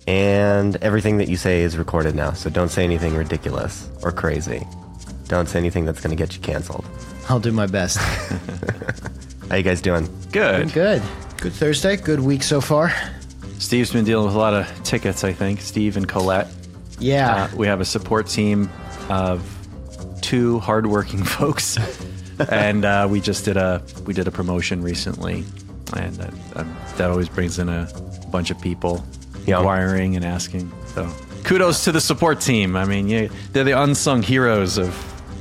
And everything that you say is recorded now, so don't say anything ridiculous or crazy. Don't say anything that's going to get you canceled. I'll do my best. How you guys doing? Good. Good. Good Thursday. Good week so far. Steve's been dealing with a lot of tickets, I think. Steve and Colette. Yeah. We have a support team of 2 hardworking folks, and we did a promotion recently, and that always brings in a bunch of people inquiring and asking. So kudos to the support team. I mean, they're the unsung heroes of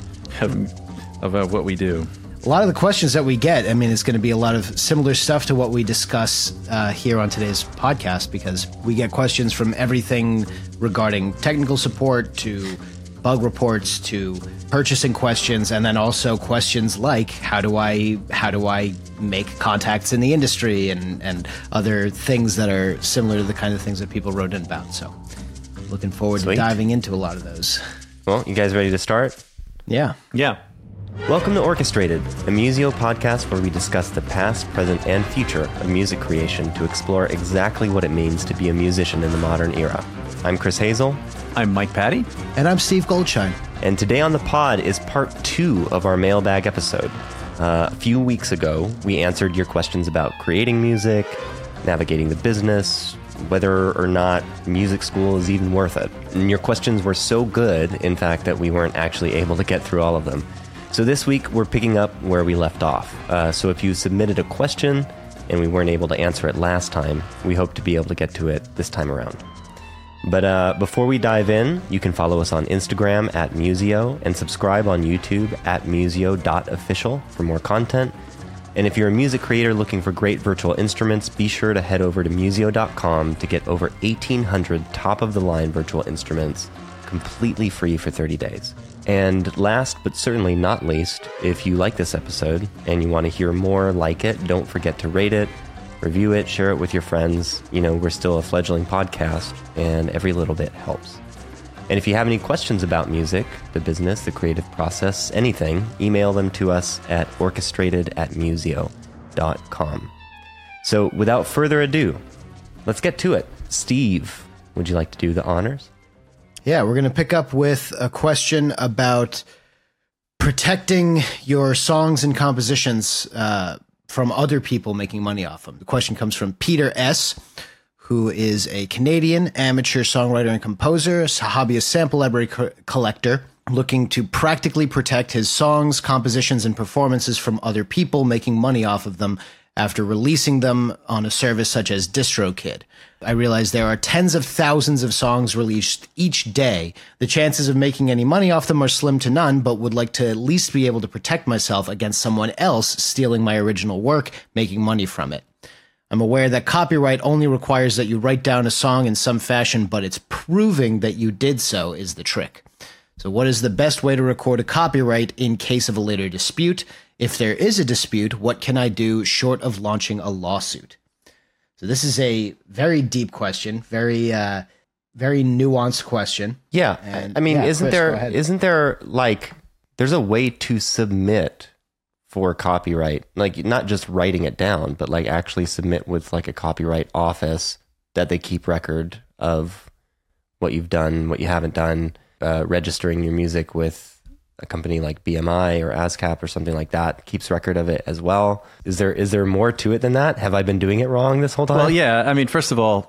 what we do. A lot of the questions that we get, I mean, it's going to be a lot of similar stuff to what we discuss here on today's podcast, because we get questions from everything regarding technical support to bug reports to purchasing questions, and then also questions like how do I make contacts in the industry and other things that are similar to the kind of things that people wrote in about. So looking forward to diving into a lot of those. Well, you guys ready to start? Yeah. Welcome to Orchestrated, a Museo podcast where we discuss the past, present, and future of music creation to explore exactly what it means to be a musician in the modern era. I'm Chris Hazel. I'm Mike Patty. And I'm Steve Goldshine. And today on the pod is part 2 of our mailbag episode. A few weeks ago, we answered your questions about creating music, navigating the business, whether or not music school is even worth it. And your questions were so good, in fact, that we weren't actually able to get through all of them. So this week, we're picking up where we left off. So if you submitted a question and we weren't able to answer it last time, we hope to be able to get to it this time around. But before we dive in, you can follow us on Instagram at Museo and subscribe on YouTube at museo.official for more content. And if you're a music creator looking for great virtual instruments, be sure to head over to museo.com to get over 1,800 top-of-the-line virtual instruments completely free for 30 days. And last but certainly not least, if you like this episode and you want to hear more like it, don't forget to rate it, review it, share it with your friends. You know, we're still a fledgling podcast, and every little bit helps. And if you have any questions about music, the business, the creative process, anything, email them to us at orchestrated@museo.com. So without further ado, let's get to it. Steve, would you like to do the honors? Yeah, we're going to pick up with a question about protecting your songs and compositions from other people making money off them. The question comes from Peter S., who is a Canadian amateur songwriter and composer, a hobbyist sample library collector, looking to practically protect his songs, compositions, and performances from other people making money off of them after releasing them on a service such as DistroKid. I realize there are tens of thousands of songs released each day. The chances of making any money off them are slim to none, but would like to at least be able to protect myself against someone else stealing my original work, making money from it. I'm aware that copyright only requires that you write down a song in some fashion, but it's proving that you did so is the trick. So what is the best way to record a copyright in case of a later dispute? If there is a dispute, what can I do short of launching a lawsuit? So this is a very deep question, very nuanced question. Yeah. And, I mean, Chris, isn't there like, there's a way to submit for copyright, like not just writing it down, but like actually submit with like a copyright office that they keep record of what you've done, what you haven't done, registering your music with a company like BMI or ASCAP or something like that keeps record of it as well. Is there more to it than that? Have I been doing it wrong this whole time? Well, yeah. I mean, first of all,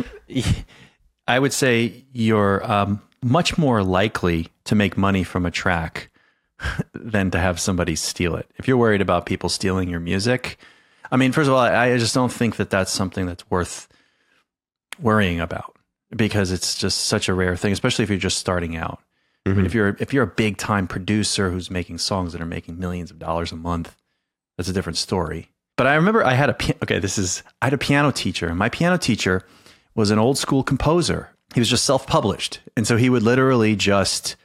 I would say you're much more likely to make money from a track than to have somebody steal it. If you're worried about people stealing your music, I mean, first of all, I just don't think that that's something that's worth worrying about, because it's just such a rare thing, especially if you're just starting out. I mean, if you're a big time producer who's making songs that are making millions of dollars a month, that's a different story. But I remember I had a piano teacher, and my piano teacher was an old school composer. He was just self-published, and so he would literally just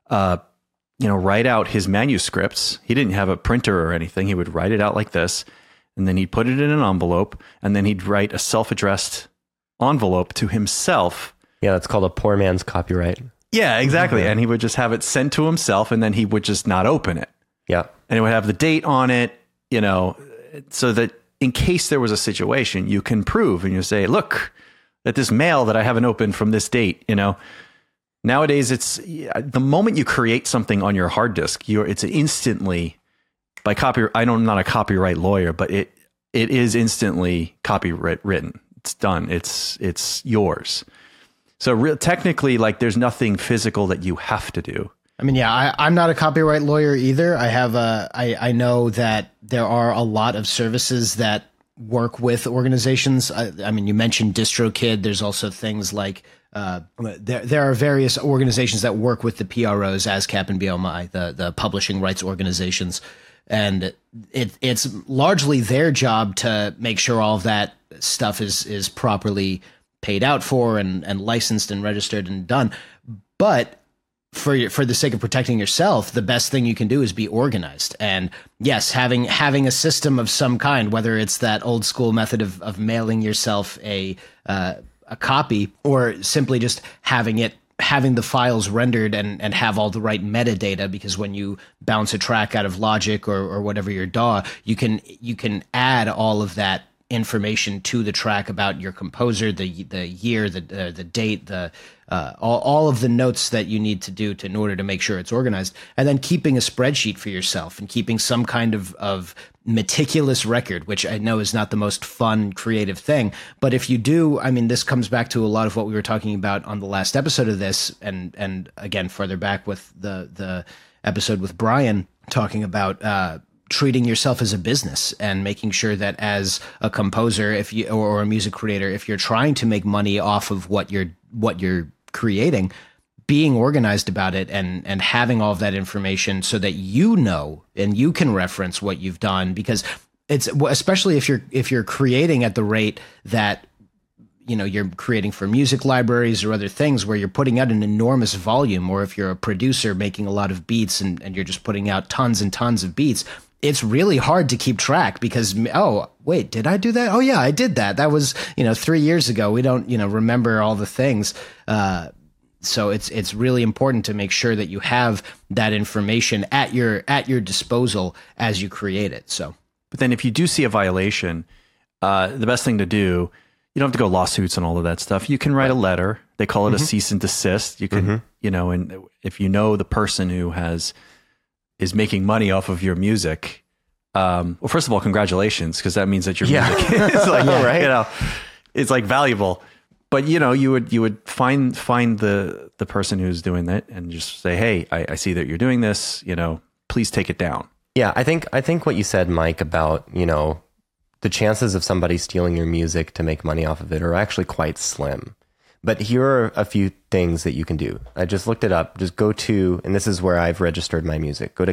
write out his manuscripts. He didn't have a printer or anything. He would write it out like this, and then he'd put it in an envelope, and then he'd write a self-addressed envelope to himself. Yeah, that's called a poor man's copyright. Yeah, exactly. And he would just have it sent to himself, and then he would just not open it. Yeah. And it would have the date on it, so that in case there was a situation, you can prove and you say, look, that this mail that I haven't opened from this date, Nowadays, it's the moment you create something on your hard disk, it's instantly by copyright. I'm not a copyright lawyer, but it is instantly copyright written. It's done. It's yours. So technically, like, there's nothing physical that you have to do. I mean, yeah, I'm not a copyright lawyer either. I know that there are a lot of services that work with organizations. I mean, you mentioned DistroKid. There's also things like there are various organizations that work with the PROs, ASCAP and BMI, the publishing rights organizations, and it's largely their job to make sure all of that stuff is properly paid out for and licensed and registered and done. But for the sake of protecting yourself, the best thing you can do is be organized. And yes, having a system of some kind, whether it's that old school method of mailing yourself a copy, or simply just having the files rendered and have all the right metadata, because when you bounce a track out of Logic or whatever your DAW, you can add all of that information to the track about your composer, the year, the date, all of the notes that you need to do in order to make sure it's organized, and then keeping a spreadsheet for yourself and keeping some kind of meticulous record, which I know is not the most fun, creative thing. But if you do, I mean, this comes back to a lot of what we were talking about on the last episode of this, and again, further back with the episode with Brian talking about treating yourself as a business and making sure that as a composer, or a music creator, if you're trying to make money off of what you're creating, being organized about it and having all of that information so that you know and you can reference what you've done, because it's, especially if you're creating at the rate that you're creating for music libraries or other things where you're putting out an enormous volume, or if you're a producer making a lot of beats and you're just putting out tons and tons of beats, it's really hard to keep track because, oh, wait, did I do that? Oh, yeah, I did that. That was, 3 years ago. We don't, remember all the things. So it's really important to make sure that you have that information at your disposal as you create it. So, but then if you do see a violation, the best thing to do, you don't have to go lawsuits and all of that stuff. You can write a letter. They call it a cease and desist. You can, and if the person who is making money off of your music, well, first of all, congratulations, because that means that your music is like, right? It's like valuable. But you would find the person who's doing that and just say, hey, I see that you're doing this. Please take it down. Yeah, I think what you said, Mike, about the chances of somebody stealing your music to make money off of it are actually quite slim. But here are a few things that you can do. I just looked it up. Just go to, and this is where I've registered my music. Go to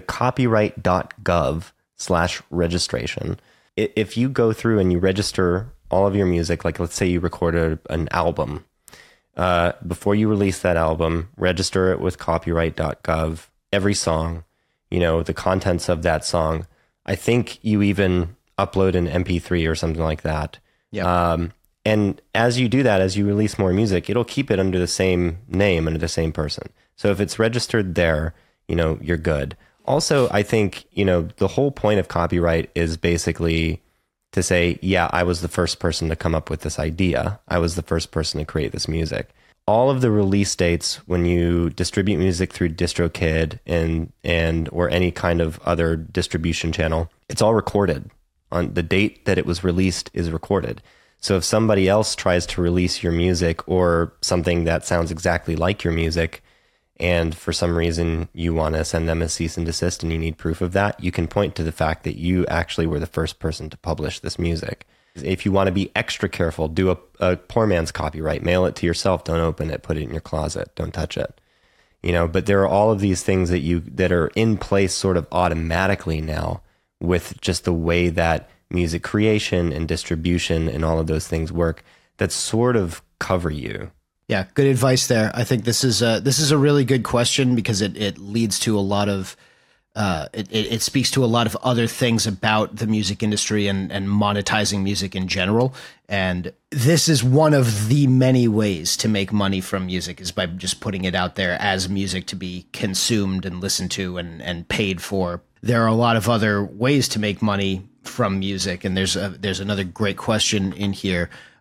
copyright.gov/registration. If you go through and you register all of your music, like let's say you recorded an album, before you release that album, register it with copyright.gov, every song, the contents of that song. I think you even upload an MP3 or something like that. Yeah. And as you do that, as you release more music, it'll keep it under the same name, under the same person. So if it's registered there, you're good. Also, I think, the whole point of copyright is basically to say, yeah, I was the first person to come up with this idea. I was the first person to create this music. All of the release dates when you distribute music through DistroKid and or any kind of other distribution channel, it's all recorded. On the date that it was released is recorded. So if somebody else tries to release your music or something that sounds exactly like your music, and for some reason you want to send them a cease and desist and you need proof of that, you can point to the fact that you actually were the first person to publish this music. If you want to be extra careful, do a poor man's copyright, mail it to yourself, don't open it, put it in your closet, don't touch it. But there are all of these things that are in place sort of automatically now with just the way that music creation and distribution and all of those things work that sort of cover you. Yeah, good advice there. I think this is a really good question because it leads to a lot of it speaks to a lot of other things about the music industry and monetizing music in general. And this is one of the many ways to make money from music, is by just putting it out there as music to be consumed and listened to and paid for. There are a lot of other ways to make money from music, and there's another great question in here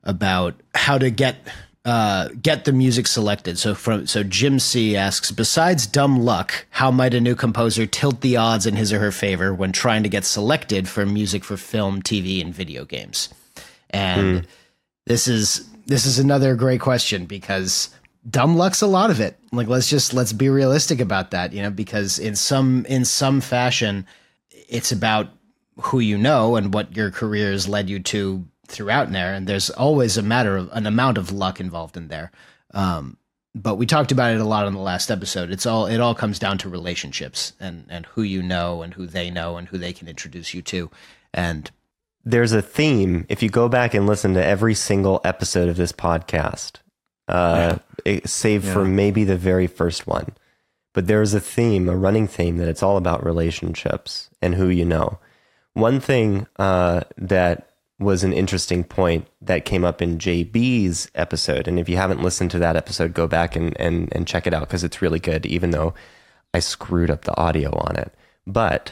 about how to get the music selected. So Jim C asks, besides dumb luck, how might a new composer tilt the odds in his or her favor when trying to get selected for music for film, TV, and video games? And this is another great question, because dumb luck's a lot of it. Like, let's be realistic about that, because in some fashion, it's about who you know and what your career has led you to throughout there, and there's always an amount of luck involved in there. But we talked about it a lot on the last episode. It all comes down to relationships and who you know and who they know and who they can introduce you to. And there's a theme. If you go back and listen to every single episode of this podcast, save for maybe the very first one, but there's a running theme that it's all about relationships and who you know. One thing that was an interesting point that came up in JB's episode. And if you haven't listened to that episode, go back and check it out, because it's really good, even though I screwed up the audio on it. But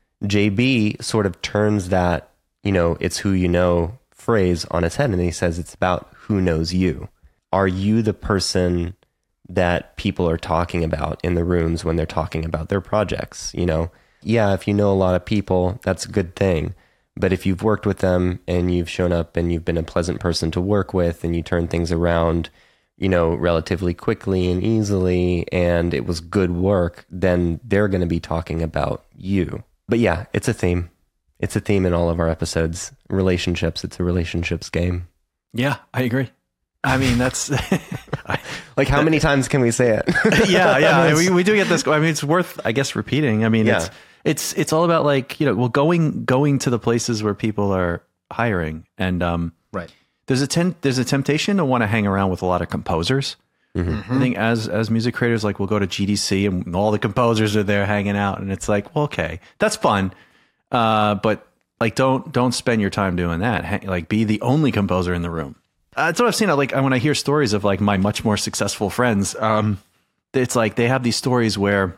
JB sort of turns that, it's who you know phrase on its head. And he says it's about who knows you. Are you the person that people are talking about in the rooms when they're talking about their projects? Yeah, if you know a lot of people, that's a good thing. But if you've worked with them and you've shown up and you've been a pleasant person to work with and you turn things around, relatively quickly and easily, and it was good work, then they're going to be talking about you. But yeah, it's a theme. It's a theme in all of our episodes. Relationships. It's a relationships game. Yeah, I agree. I mean, that's like, how many times can we say it? Yeah. We do get this. I mean, it's worth, I guess, repeating. I mean, it's all about, like, going to the places where people are hiring, and right. There's a temptation to want to hang around with a lot of composers. Mm-hmm. I think as music creators, like, we'll go to GDC and all the composers are there hanging out, and it's like, well, okay, that's fun, but like, don't spend your time doing that. Like, be the only composer in the room. That's what I've seen. Like, when I hear stories of, like, my much more successful friends, it's like they have these stories where,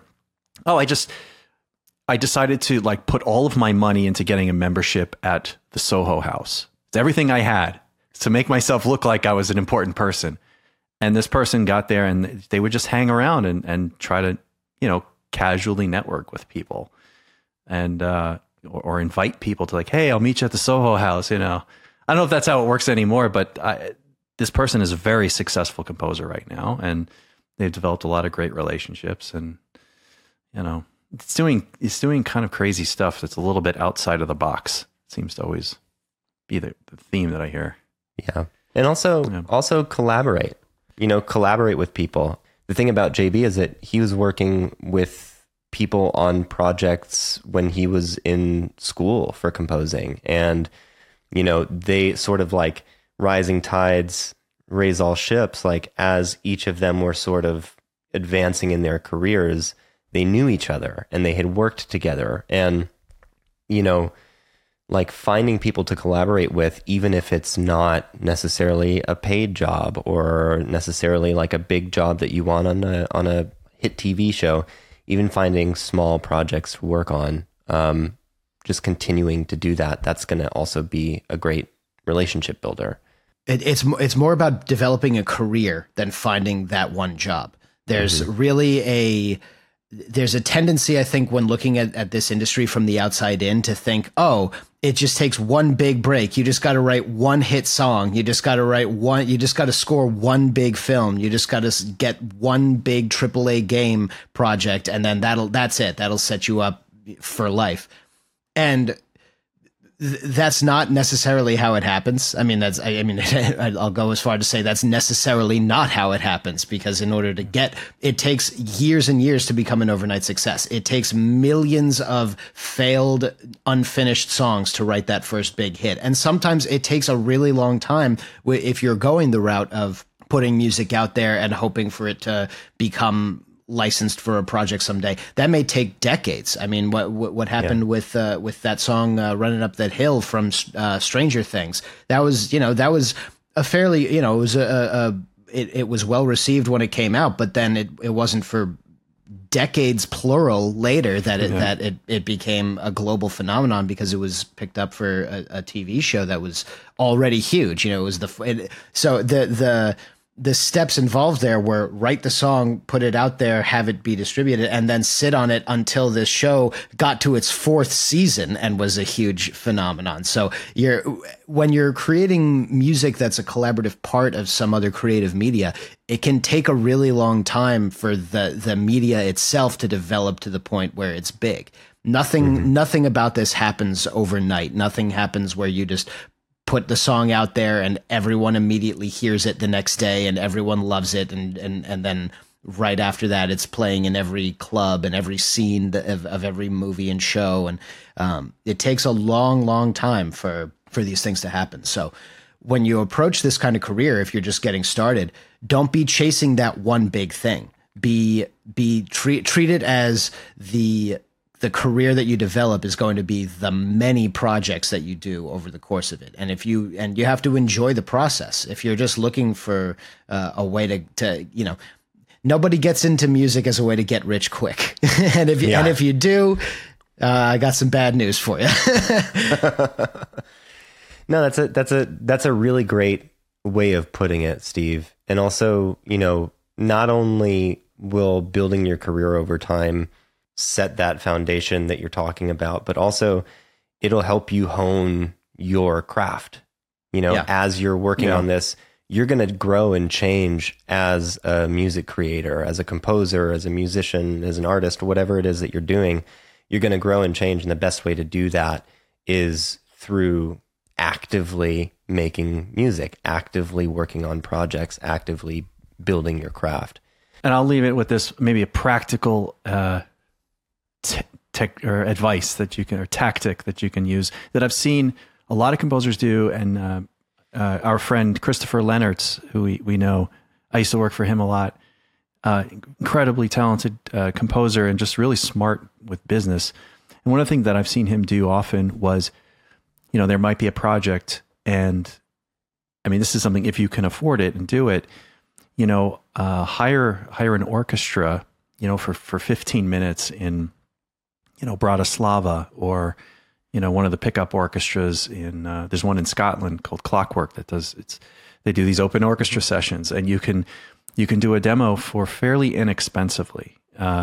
I decided to, like, put all of my money into getting a membership at the Soho House. It's everything I had to make myself look like I was an important person. And this person got there and they would just hang around and try to, casually network with people, and or invite people to, like, hey, I'll meet you at the Soho House. I don't know if that's how it works anymore, but this person is a very successful composer right now, and they've developed a lot of great relationships, and it's doing kind of crazy stuff that's a little bit outside of the box. It seems to always be the theme that I hear. Yeah. And also collaborate. Collaborate with people. The thing about JB is that he was working with people on projects when he was in school for composing, and they sort of, like, rising tides raise all ships. Like, as each of them were sort of advancing in their careers, they knew each other and they had worked together, and, like, finding people to collaborate with, even if it's not necessarily a paid job or necessarily like a big job that you want on a hit TV show, even finding small projects to work on, just continuing to do that, that's going to also be a great relationship builder. It's more about developing a career than finding that one job. There's really there's a tendency, I think, when looking at this industry from the outside in, to think, oh, it just takes one big break. You just got to write one hit song. You just got to score one big film. You just got to get one big AAA game project, and then that's it. That'll set you up for life. And that's not necessarily how it happens. I mean, I'll go as far to say that's necessarily not how it happens, because in order to it takes years and years to become an overnight success. It takes millions of failed, unfinished songs to write that first big hit. And sometimes it takes a really long time if you're going the route of putting music out there and hoping for it to become licensed for a project someday. That may take decades. I mean, what happened with that song "Running Up That Hill" from Stranger Things? That was a fairly, it was it was well received when it came out, but then it wasn't for decades plural later that it became a global phenomenon because it was picked up for a TV show that was already huge. You know, it was so the steps involved there were write the song, put it out there, have it be distributed, and then sit on it until this show got to its 4th season and was a huge phenomenon. So when you're creating music that's a collaborative part of some other creative media, it can take a really long time for the media itself to develop to the point where it's big. Nothing about this happens overnight. Nothing happens where you just put the song out there and everyone immediately hears it the next day and everyone loves it. And then right after that, it's playing in every club and every scene of every movie and show. And it takes a long, long time for these things to happen. So when you approach this kind of career, if you're just getting started, don't be chasing that one big thing. Treat it as the career that you develop is going to be the many projects that you do over the course of it. And you have to enjoy the process. If you're just looking for a way to, you know, nobody gets into music as a way to get rich quick. and if you do, I got some bad news for you. No, that's a really great way of putting it, Steve. And also, you know, not only will building your career over time set that foundation that you're talking about, but also it'll help you hone your craft. You know, as you're working on this, you're going to grow and change as a music creator, as a composer, as a musician, as an artist, whatever it is that you're doing. You're going to grow and change. And the best way to do that is through actively making music, actively working on projects, actively building your craft. And I'll leave it with this, maybe a practical tech or advice that you can, or tactic that you can use that I've seen a lot of composers do. And our friend Christopher Lennertz, who we know, I used to work for him a lot, incredibly talented composer and just really smart with business. And one of the things that I've seen him do often was, you know, there might be a project, and I mean, this is something, if you can afford it and do it, you know, hire an orchestra, you know, for 15 minutes in, you know, Bratislava, or, you know, one of the pickup orchestras in, there's one in Scotland called Clockwork that they do these open orchestra sessions, and you can do a demo for fairly inexpensively.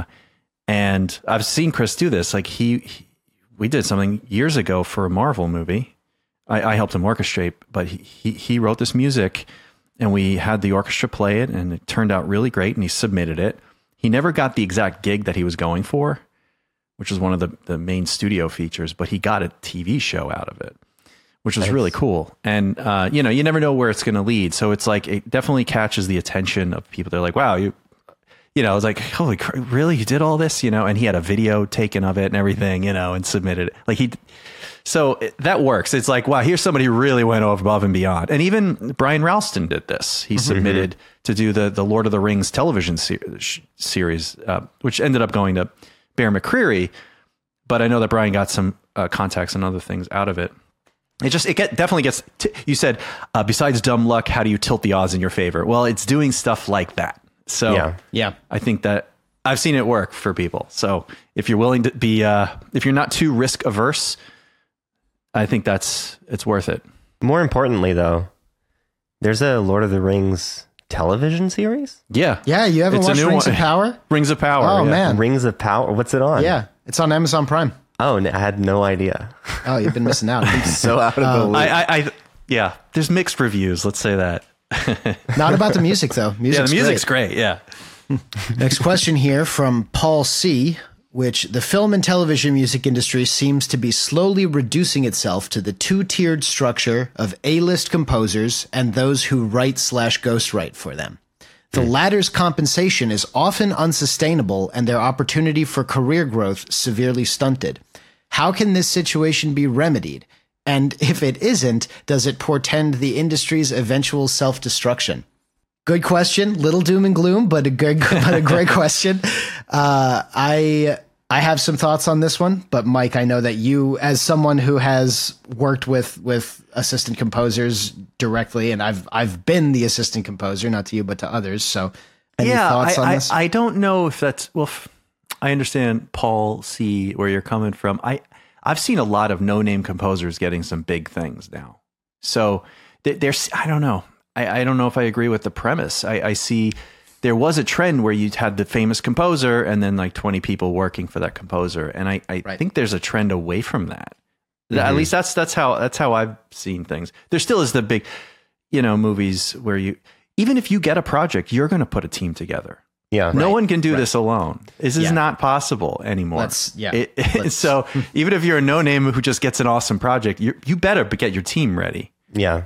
And I've seen Chris do this. Like we did something years ago for a Marvel movie. I helped him orchestrate, but he wrote this music, and we had the orchestra play it, and it turned out really great, and he submitted it. He never got the exact gig that he was going for, which was one of the main studio features, but he got a TV show out of it, which was really cool. And, you know, you never know where it's going to lead. So it's like, it definitely catches the attention of people. They're like, wow, you know, it's like, holy crap, really? You did all this, you know? And he had a video taken of it and everything, you know, and submitted it. Like that works. It's like, wow, here's somebody who really went above and beyond. And even Brian Ralston did this. He submitted to do the Lord of the Rings television series, which ended up going to Bear McCreary. But I know that Brian got some contacts and other things out of it. Definitely gets, you said, besides dumb luck, how do you tilt the odds in your favor? Well, it's doing stuff like that. So yeah, I think that I've seen it work for people. So if you're willing to be, if you're not too risk averse, I think it's worth it. More importantly, though, there's a Lord of the Rings television series. Yeah, you haven't watched Rings of Power? Rings of Power. Oh man, Rings of Power. What's it on? Yeah, it's on Amazon Prime. Oh, I had no idea. Oh, you've been missing out. So out of the loop. Yeah, there's mixed reviews. Let's say that. Not about the music though. The music's great. Yeah. Next question here from Paul C., which the film and television music industry seems to be slowly reducing itself to the two-tiered structure of A-list composers and those who write/ghostwrite for them. The latter's compensation is often unsustainable and their opportunity for career growth severely stunted. How can this situation be remedied? And if it isn't, does it portend the industry's eventual self-destruction? Good question. Little doom and gloom, but a great question. I have some thoughts on this one, but Mike, I know that you, as someone who has worked with assistant composers directly, and I've been the assistant composer, not to you, but to others. So any thoughts on this? I don't know if that's, well, I understand, Paul C., where you're coming from. I've seen a lot of no-name composers getting some big things now. So there's, I don't know. I don't know if I agree with the premise. I see there was a trend where you had the famous composer and then like 20 people working for that composer. And I think there's a trend away from that. Mm-hmm. At least that's how I've seen things. There still is the big, movies where even if you get a project, you're going to put a team together. Yeah. No one can do this alone. This is not possible anymore. So even if you're a no name who just gets an awesome project, you better get your team ready. Yeah.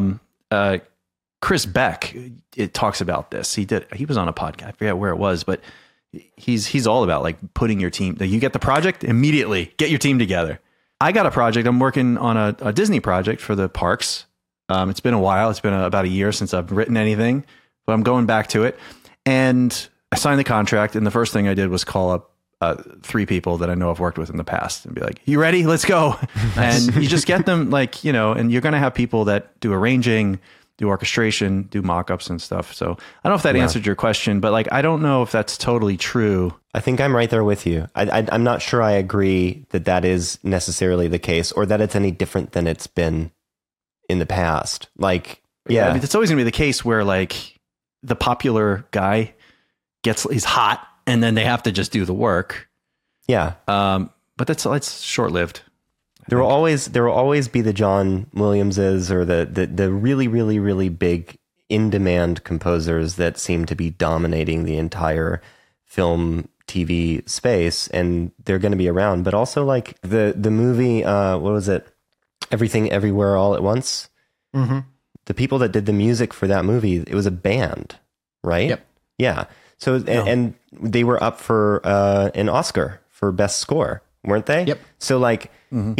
Chris Beck, it talks about this. He was on a podcast. I forget where it was, but he's all about like putting your team. You get the project, immediately get your team together. I got a project. I'm working on a Disney project for the parks. It's been a while. It's been about a year since I've written anything, but I'm going back to it. And I signed the contract. And the first thing I did was call up 3 people that I know I've worked with in the past and be like, you ready? Let's go. And you just get them like, and you're going to have people that do arranging, do orchestration, do mock-ups and stuff. So I don't know if that answered your question, but like, I don't know if that's totally true. I think I'm right there with you. I'm not sure I agree that is necessarily the case or that it's any different than it's been in the past. Like, yeah. I mean, it's always gonna be the case where like the popular guy he's hot and then they have to just do the work. Yeah. But it's short-lived. There will always be the John Williamses or the really, really, really big in-demand composers that seem to be dominating the entire film TV space, and they're going to be around. But also like the movie, what was it? Everything Everywhere All at Once. Mm-hmm. The people that did the music for that movie, it was a band, right? Yep. Yeah. So and they were up for an Oscar for Best Score, weren't they? Yep. So like,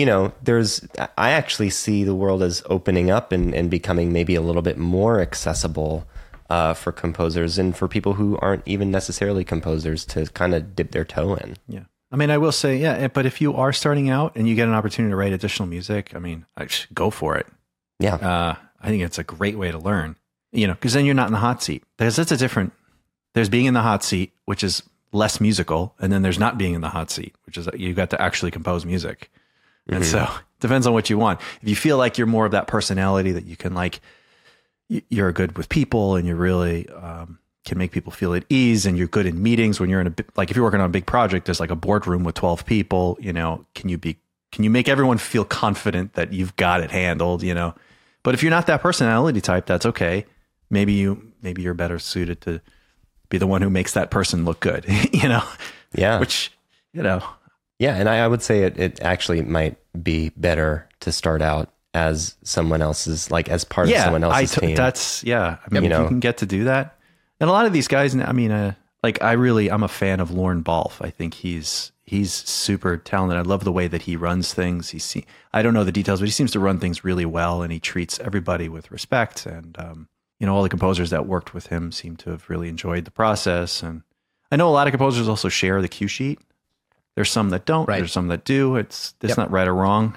I actually see the world as opening up and becoming maybe a little bit more accessible for composers and for people who aren't even necessarily composers to kind of dip their toe in. Yeah. I mean, I will say, but if you are starting out and you get an opportunity to write additional music, I mean, go for it. Yeah. I think it's a great way to learn, because then you're not in the hot seat. There's being in the hot seat, which is less musical, and then there's not being in the hot seat, which is you got to actually compose music. And so it depends on what you want. If you feel like you're more of that personality that you can like, you're good with people and you really can make people feel at ease and you're good in meetings when you're if you're working on a big project, there's like a boardroom with 12 people, can you make everyone feel confident that you've got it handled, But if you're not that personality type, that's okay. Maybe you're better suited to be the one who makes that person look good, Yeah. Which, Yeah, and I would say it actually might be better to start out as someone else's, like as part of someone else's team. I mean, if you can get to do that. And a lot of these guys, I mean, I'm a fan of Lorne Balfe. I think he's super talented. I love the way that he runs things. I don't know the details, but he seems to run things really well and he treats everybody with respect. And, all the composers that worked with him seem to have really enjoyed the process. And I know a lot of composers also share the cue sheet. There's some that don't. Right. There's some that do. It's not right or wrong.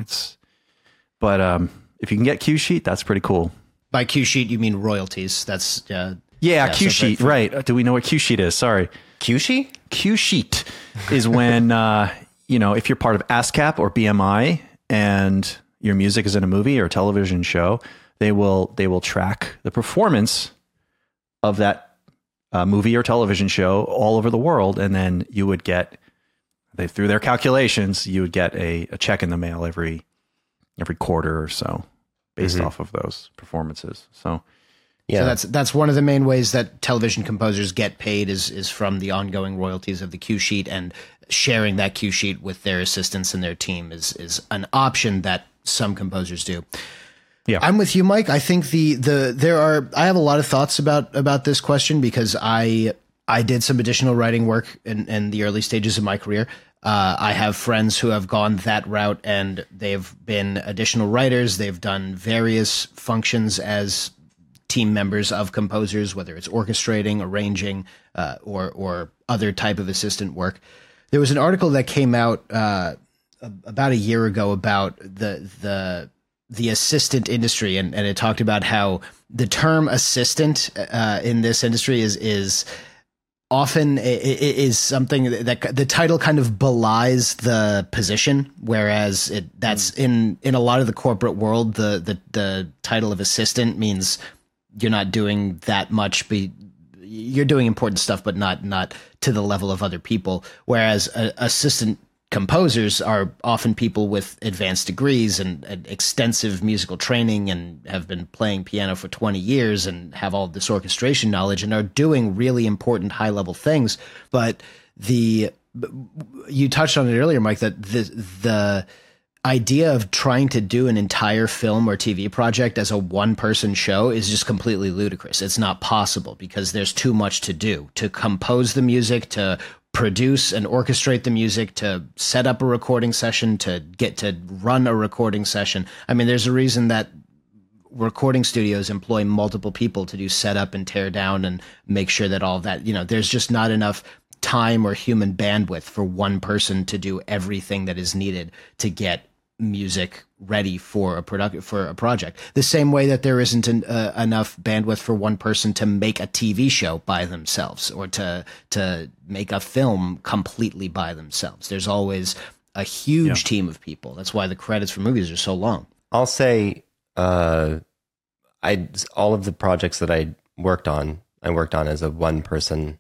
But if you can get cue sheet, that's pretty cool. By cue sheet, you mean royalties? That's cue sheet. Right? Do we know what cue sheet is? Sorry, cue sheet. Cue sheet is when if you're part of ASCAP or BMI and your music is in a movie or a television show, they will track the performance of that movie or television show all over the world, and then you would get. Through their calculations, you would get a check in the mail every quarter or so based off of those performances. So, yeah, so that's one of the main ways that television composers get paid is from the ongoing royalties of the cue sheet, and sharing that cue sheet with their assistants and their team is an option that some composers do. Yeah, I'm with you, Mike. I think I have a lot of thoughts about this question because I did some additional writing work in the early stages of my career. I have friends who have gone that route and they've been additional writers. They've done various functions as team members of composers, whether it's orchestrating, arranging, or other type of assistant work. There was an article that came out about a year ago about the assistant industry, and it talked about how the term assistant in this industry is often it is something that the title kind of belies the position, whereas that's in a lot of the corporate world, the title of assistant means you're not doing that much, but you're doing important stuff, but not to the level of other people. Whereas assistant composers are often people with advanced degrees and extensive musical training and have been playing piano for 20 years and have all this orchestration knowledge and are doing really important high-level things. But you touched on it earlier, Mike, that the idea of trying to do an entire film or TV project as a one-person show is just completely ludicrous. It's not possible because there's too much to do, to compose the music, to produce and orchestrate the music, to set up a recording session, to get to run a recording session. I mean, there's a reason that recording studios employ multiple people to do setup and tear down and make sure that all that, there's just not enough time or human bandwidth for one person to do everything that is needed to get music ready for a project. The same way that there isn't enough bandwidth for one person to make a TV show by themselves or to make a film completely by themselves. There's always a huge team of people. That's why the credits for movies are so long. I'll say, all of the projects that I worked on as a one person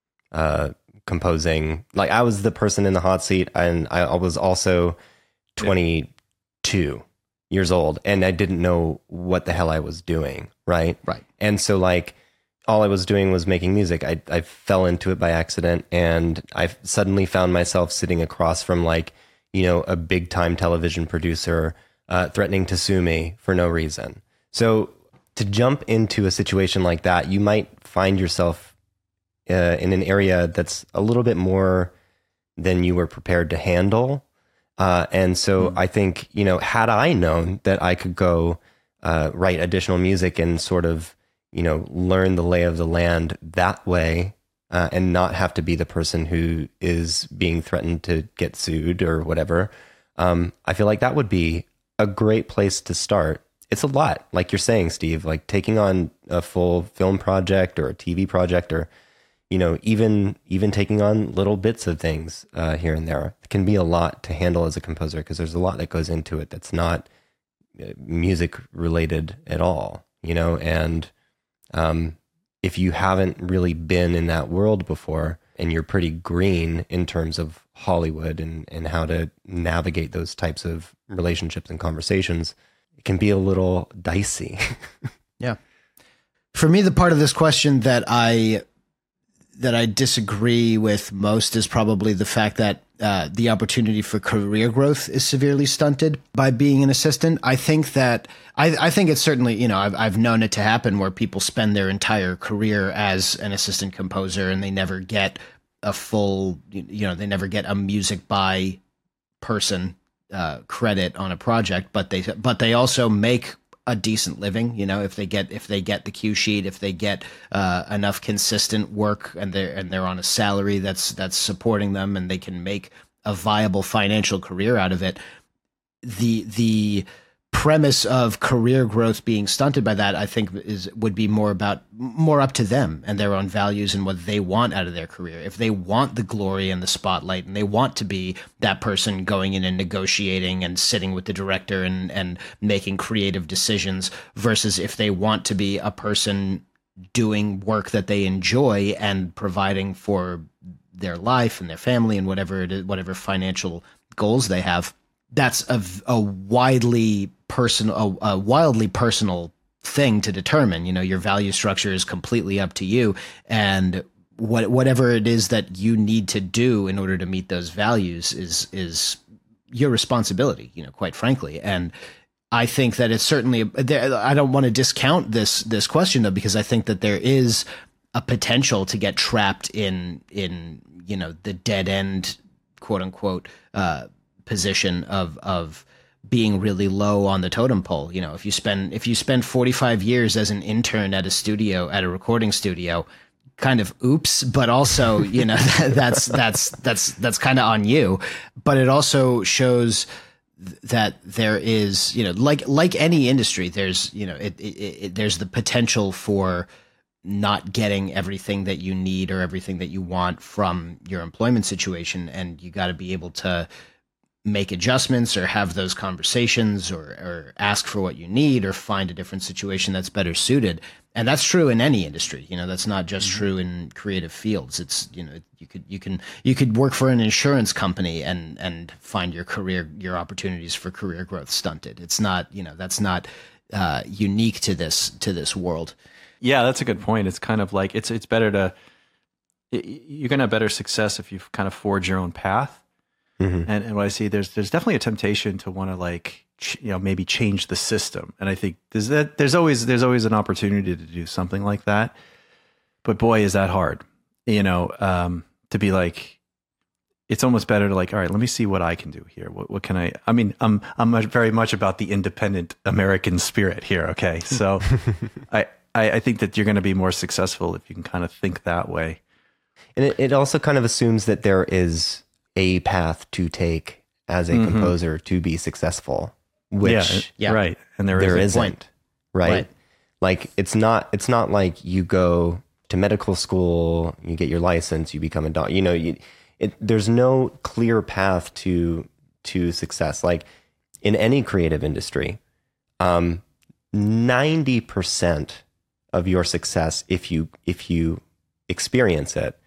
composing. Like, I was the person in the hot seat, and I was also 22 years old, and I didn't know what the hell I was doing. Right. And so, like, all I was doing was making music. I fell into it by accident, and I suddenly found myself sitting across from, like, a big time television producer threatening to sue me for no reason. So to jump into a situation like that, you might find yourself in an area that's a little bit more than you were prepared to handle. And so I think, had I known that I could go write additional music and sort of, learn the lay of the land that way, and not have to be the person who is being threatened to get sued or whatever, I feel like that would be a great place to start. It's a lot, like you're saying, Steve, like taking on a full film project or a TV project, or even taking on little bits of things here and there. It can be a lot to handle as a composer because there's a lot that goes into it that's not music related at all, and if you haven't really been in that world before and you're pretty green in terms of Hollywood and how to navigate those types of relationships and conversations, it can be a little dicey. Yeah. For me, the part of this question that I disagree with most is probably the fact that the opportunity for career growth is severely stunted by being an assistant. I think that I think it's certainly, I've known it to happen where people spend their entire career as an assistant composer and they never get a full, they never get a music by person credit on a project, but they also make a decent living, if they get the cue sheet, if they get enough consistent work and they're on a salary that's supporting them and they can make a viable financial career out of it. The premise of career growth being stunted by that, I think, would be more up to them and their own values and what they want out of their career. If they want the glory and the spotlight and they want to be that person going in and negotiating and sitting with the director and making creative decisions, versus if they want to be a person doing work that they enjoy and providing for their life and their family and whatever financial goals they have. That's a wildly personal thing to determine. Your value structure is completely up to you, and whatever it is that you need to do in order to meet those values is your responsibility, quite frankly. And I think that it's certainly, I don't want to discount this question though, because I think that there is a potential to get trapped in the dead end, quote unquote, position of being really low on the totem pole. If you spend 45 years as an intern at a recording studio, kind of oops, but also, that's kind of on you. But it also shows that there is, like any industry, there's, there's the potential for not getting everything that you need or everything that you want from your employment situation. And you got to be able to make adjustments or have those conversations or ask for what you need or find a different situation that's better suited. And that's true in any industry. That's not just true in creative fields. It's, you could work for an insurance company and find your opportunities for career growth stunted. It's not, that's not unique to this world. Yeah, that's a good point. It's kind of like it's better you're going to have better success if you kind of forge your own path. Mm-hmm. And what I see, there's definitely a temptation to want to maybe change the system. And I think there's always an opportunity to do something like that. But boy, is that hard, to be like, it's almost better to like, all right, let me see what I can do here. What can I mean, I'm very much about the independent American spirit here. Okay. So I think that you're going to be more successful if you can kind of think that way. And it also kind of assumes that there is a path to take as a composer to be successful, which right. And there isn't, right? Like it's not like you go to medical school, you get your license, you become a doctor, there's no clear path to success. Like in any creative industry, 90% of your success, if you experience it,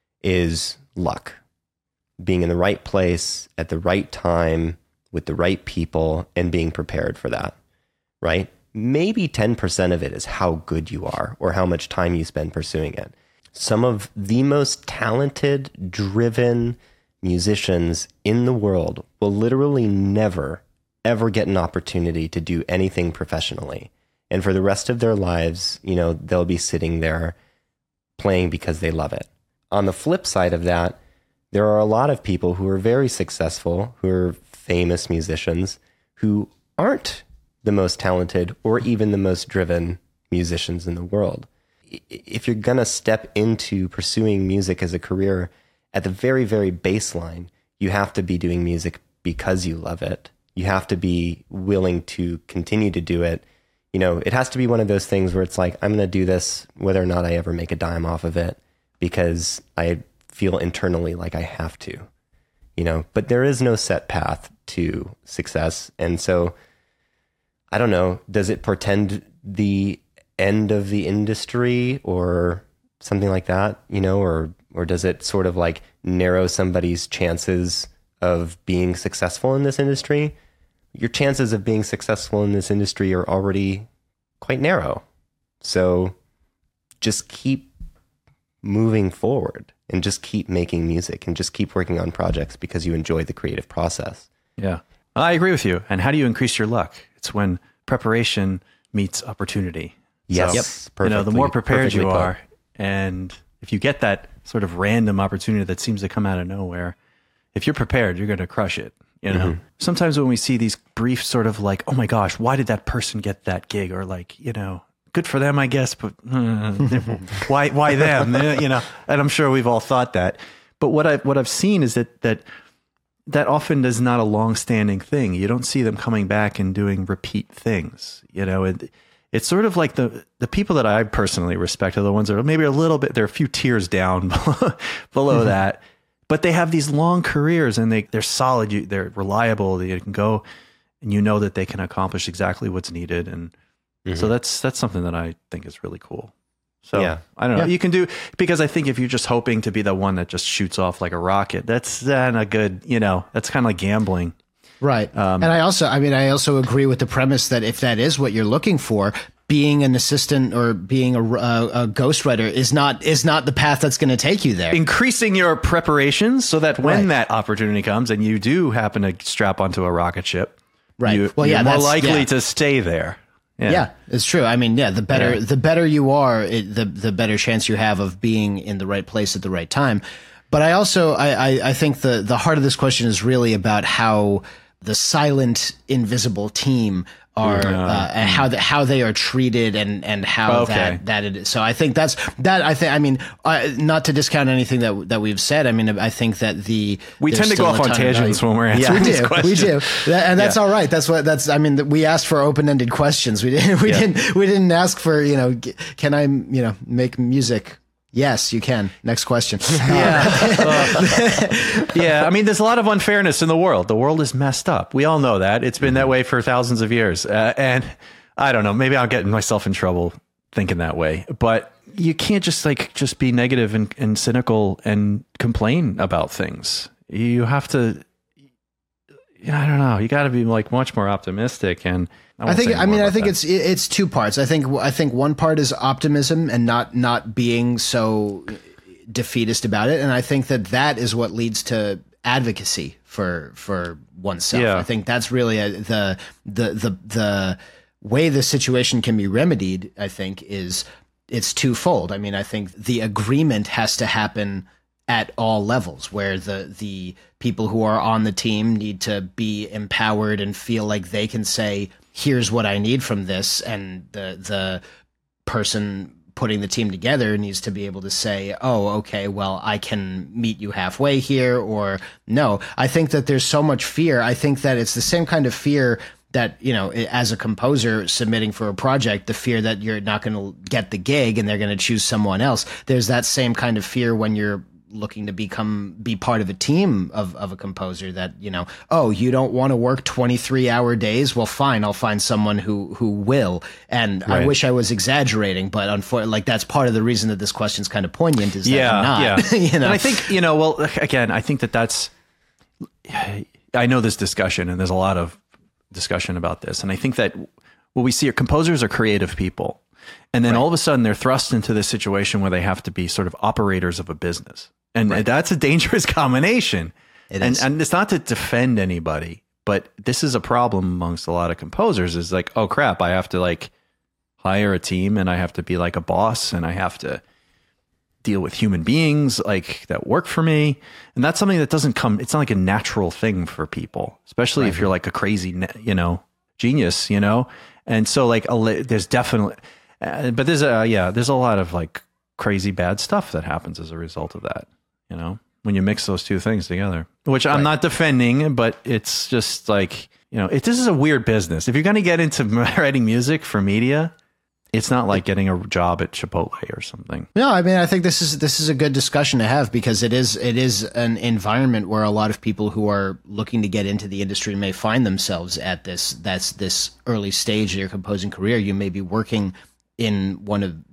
is luck. Being in the right place at the right time with the right people and being prepared for that, right? Maybe 10% of it is how good you are or how much time you spend pursuing it. Some of the most talented, driven musicians in the world will literally never, ever get an opportunity to do anything professionally. And for the rest of their lives, they'll be sitting there playing because they love it. On the flip side of that, there are a lot of people who are very successful, who are famous musicians, who aren't the most talented or even the most driven musicians in the world. If you're going to step into pursuing music as a career, at the very, very baseline, you have to be doing music because you love it. You have to be willing to continue to do it. It has to be one of those things where it's like, I'm going to do this whether or not I ever make a dime off of it because I feel internally like I have to, but there is no set path to success. And so I don't know, does it portend the end of the industry or something like that, or does it sort of like narrow somebody's chances of being successful in this industry? Your chances of being successful in this industry are already quite narrow. So just keep moving forward and just keep making music and just keep working on projects because you enjoy the creative process. Yeah, I agree with you. And how do you increase your luck? It's when preparation meets opportunity. Yes. So, the more prepared you are, and if you get that sort of random opportunity that seems to come out of nowhere, if you're prepared, you're going to crush it. Sometimes when we see these brief sort of like, oh my gosh, why did that person get that gig? Or like, good for them, I guess, but why them? And I'm sure we've all thought that. But what I've seen is that often is not a long-standing thing. You don't see them coming back and doing repeat things. It's sort of like the people that I personally respect are the ones that are maybe a little bit, they're a few tiers down below that, but they have these long careers and they're solid. They're reliable. They can go and that they can accomplish exactly what's needed. And so that's something that I think is really cool. So I don't know. You can do, because I think if you're just hoping to be the one that just shoots off like a rocket, that's not a good, that's kind of like gambling. Right. And I also agree with the premise that if that is what you're looking for, being an assistant or being a ghostwriter is not the path that's going to take you there. Increasing your preparations so that when that opportunity comes and you do happen to strap onto a rocket ship, you're more likely to stay there. Yeah, it's true. I mean, the better you are, the better chance you have of being in the right place at the right time. But I also, I think the heart of this question is really about how the silent, invisible team are and how they are treated and how that it is. So I think I mean, not to discount anything that we've said. I mean, I think that we tend to go off on tangents when we're answering these questions. We do, and that's all right. I mean, we asked for open-ended questions. We didn't ask for, can I, make music? Yes, you can. Next question. Yeah. I mean, there's a lot of unfairness in the world. The world is messed up. We all know that. It's been that way for thousands of years. And I don't know, maybe I'm getting myself in trouble thinking that way, but you can't just be negative and cynical and complain about things. You have to, I don't know. You got to be much more optimistic. And I think it's two parts. I think one part is optimism and not being so defeatist about it. And I think that is what leads to advocacy for oneself. Yeah. I think that's really the way the situation can be remedied. I think it's twofold. I mean, I think the agreement has to happen at all levels, where the people who are on the team need to be empowered and feel like they can say, here's what I need from this. And the person putting the team together needs to be able to say, oh, okay, well, I can meet you halfway here, or no. I think that there's so much fear. I think that it's the same kind of fear that, as a composer submitting for a project, the fear that you're not going to get the gig and they're going to choose someone else. There's that same kind of fear when you're looking to be part of a team of a composer, that, oh, you don't want to work 23-hour days? Well, fine, I'll find someone who will. And right. I wish I was exaggerating, but unfortunately, that's part of the reason that this question's kind of poignant, is that I'm not. Yeah. And I think, well, again, I think that's, I know this discussion, and there's a lot of discussion about this. And I think that what we see are composers are creative people. And then all of a sudden they're thrust into this situation where they have to be sort of operators of a business. And that's a dangerous combination. It is. And it's not to defend anybody, but this is a problem amongst a lot of composers, is like, oh crap, I have to hire a team, and I have to be like a boss, and I have to deal with human beings that work for me. And that's something that doesn't come, it's not like a natural thing for people, especially if you're like a crazy, genius, And so there's definitely, but there's a lot of crazy bad stuff that happens as a result of that, when you mix those two things together, which I'm not defending, but it's just this is a weird business. If you're going to get into writing music for media, it's not like getting a job at Chipotle or something. No, I mean, I think this is a good discussion to have, because it is an environment where a lot of people who are looking to get into the industry may find themselves at this early stage of your composing career. You may be working in one of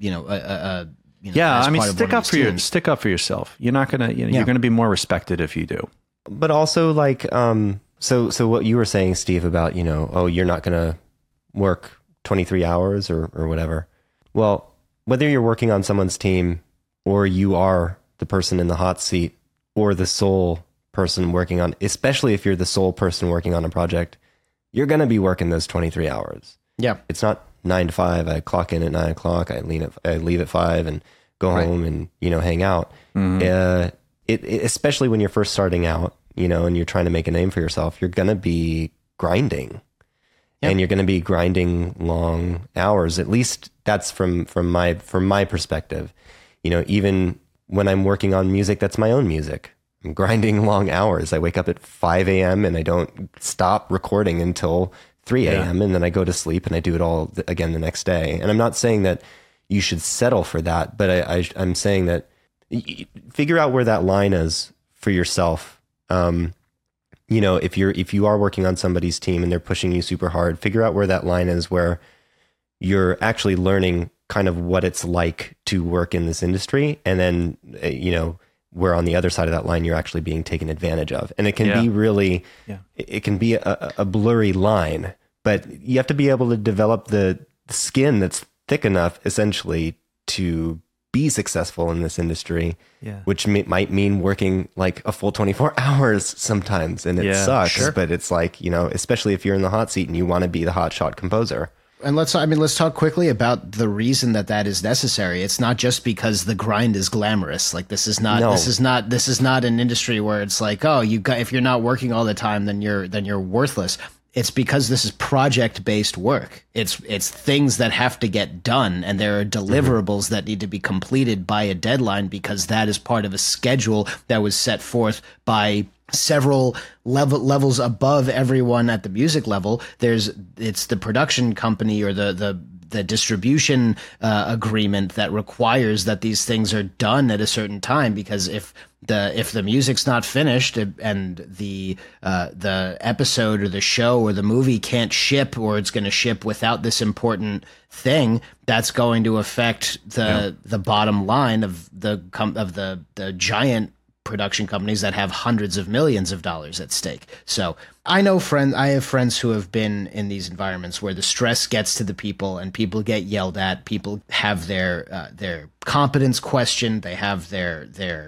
stick up for yourself. You're not gonna you're gonna be more respected if you do. But also so what you were saying, Steve, about you're not gonna work 23 hours or whatever. Well, whether you're working on someone's team, or you are the person in the hot seat, or the sole person working on, especially if you're the sole person working on a project, you're going to be working those 23 hours. Yeah. It's not 9 to 5. I clock in at 9 o'clock. I leave at 5 and go home and, hang out. Mm-hmm. Especially when you're first starting out, and you're trying to make a name for yourself, you're going to be grinding. Yep. And you're going to be grinding long hours. At least that's from my perspective. Even when I'm working on music that's my own music, I'm grinding long hours. I wake up at 5 a.m. and I don't stop recording until 3 a.m. And then I go to sleep and I do it all again the next day. And I'm not saying that you should settle for that, but I'm saying that figure out where that line is for yourself. If you are working on somebody's team and they're pushing you super hard, figure out where that line is, where you're actually learning kind of what it's like to work in this industry. And then, where on the other side of that line, you're actually being taken advantage of. And it can be really, it can be a blurry line, but you have to be able to develop the skin that's thick enough, essentially, to be successful in this industry, which might mean working a full 24 hours sometimes. And it sucks, but it's especially if you're in the hot seat and you want to be the hotshot composer. And let's talk quickly about the reason that is necessary. It's not just because the grind is glamorous. This is not an industry where it's if you're not working all the time, then you're worthless. it's because this is project-based work. It's things that have to get done, and there are deliverables that need to be completed by a deadline because that is part of a schedule that was set forth by several levels above everyone at the music level. It's the production company or the distribution agreement that requires that these things are done at a certain time, because if the music's not finished and the episode or the show or the movie can't ship, or it's going to ship without this important thing, that's going to affect the bottom line of the giant production companies that have hundreds of millions of dollars at stake. So I have friends who have been in these environments where the stress gets to the people and people get yelled at. People have their competence questioned. They have their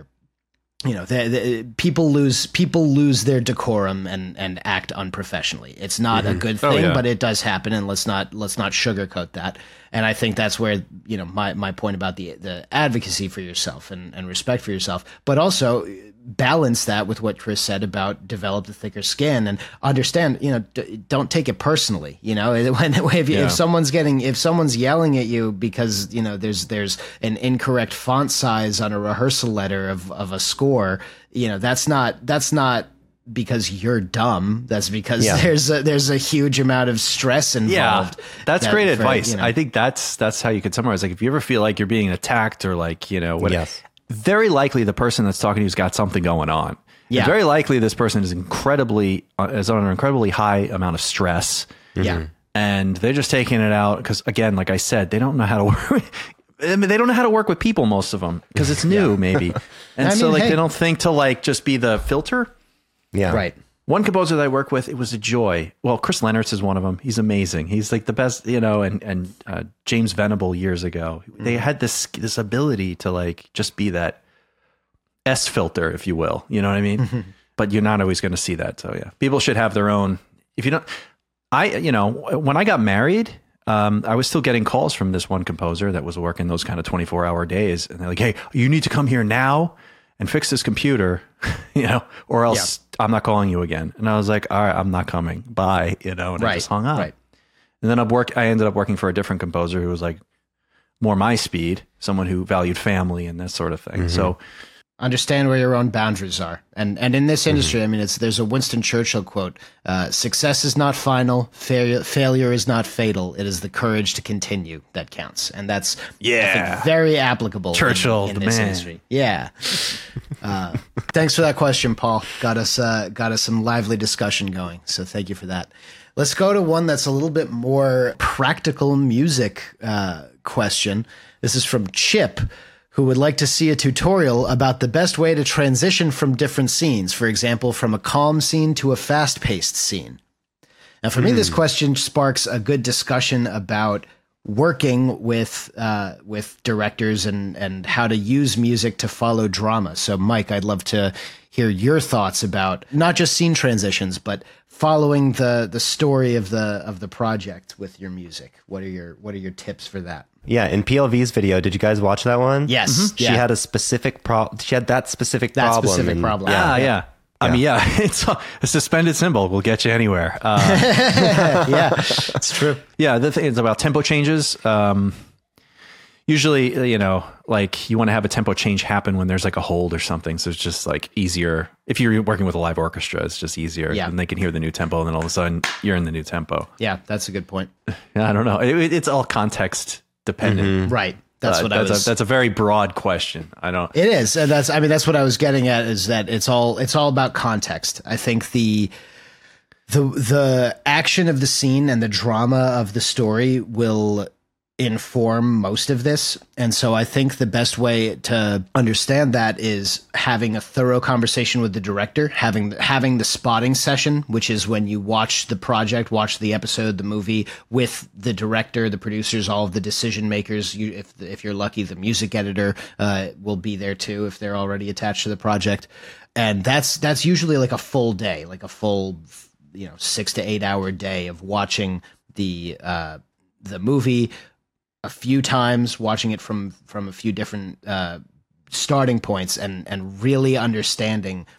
people lose their decorum and act unprofessionally. It's not a good thing, but it does happen, and let's not sugarcoat that. And I think that's where, my point about the advocacy for yourself and respect for yourself, but also balance that with what Chris said about develop the thicker skin and understand, don't take it personally. If someone's yelling at you because, there's an incorrect font size on a rehearsal letter of a score, that's not because you're dumb. That's because there's a huge amount of stress involved. Yeah, that's great advice. I think that's how you could summarize. Like, if you ever feel like you're being attacked or very likely the person that's talking to you's got something going on. Yeah. Very likely this person is is under an incredibly high amount of stress. Yeah. And they're just taking it out because, again, like I said, they don't know how to work. I mean, they don't know how to work with people, most of them, because it's new, maybe. And they don't think to just be the filter. Yeah. Right. One composer that I work with, it was a joy. Well, Chris Lennertz is one of them. He's amazing. He's like the best, and James Venable years ago. They had this ability to just be that S filter, if you will. You know what I mean? But you're not always going to see that. So yeah, people should have their own. If you don't, when I got married, I was still getting calls from this one composer that was working those kind of 24-hour days. And they're like, hey, you need to come here now and fix this computer, or else I'm not calling you again. And I was like, all right, I'm not coming. Bye. And I just hung up. Right. And then I ended up working for a different composer who was like more my speed, someone who valued family and that sort of thing. So understand where your own boundaries are. And in this industry, I mean, there's a Winston Churchill quote, success is not final, failure is not fatal. It is the courage to continue that counts. And that's I think, very applicable Churchill, in this industry. Yeah. Thanks for that question, Paul. Got us some lively discussion going. So thank you for that. Let's go to one that's a little bit more practical music question. This is from Chip, who would like to see a tutorial about the best way to transition from different scenes, for example, from a calm scene to a fast-paced scene. Now, for me, this question sparks a good discussion about working with directors and how to use music to follow drama. So, Mike, I'd love to hear your thoughts about not just scene transitions, but following the story of the project with your music. What are your tips for that? Yeah, in PLV's video, did you guys watch that one? Yes. She had a specific She had that specific problem. Yeah. I mean, it's a suspended cymbal will get you anywhere. Yeah, it's true. Yeah, the thing is about tempo changes. Usually, you want to have a tempo change happen when there's like a hold or something. So it's just easier. If you're working with a live orchestra, it's just easier. Yeah. And they can hear the new tempo, and then all of a sudden you're in the new tempo. Yeah, that's a good point. I don't know. It's all context dependent. Right. That's a very broad question. It is. And that's what I was getting at, is that it's all about context. I think the action of the scene and the drama of the story will inform most of this. And so I think the best way to understand that is having a thorough conversation with the director, having the spotting session, which is when you watch the project, watch the episode, the movie with the director, the producers, all of the decision makers. If you're lucky, the music editor will be there too, if they're already attached to the project. And that's usually like a full day, like a full 6 to 8 hour day of watching the movie a few times, watching it from a few different starting points, and really understanding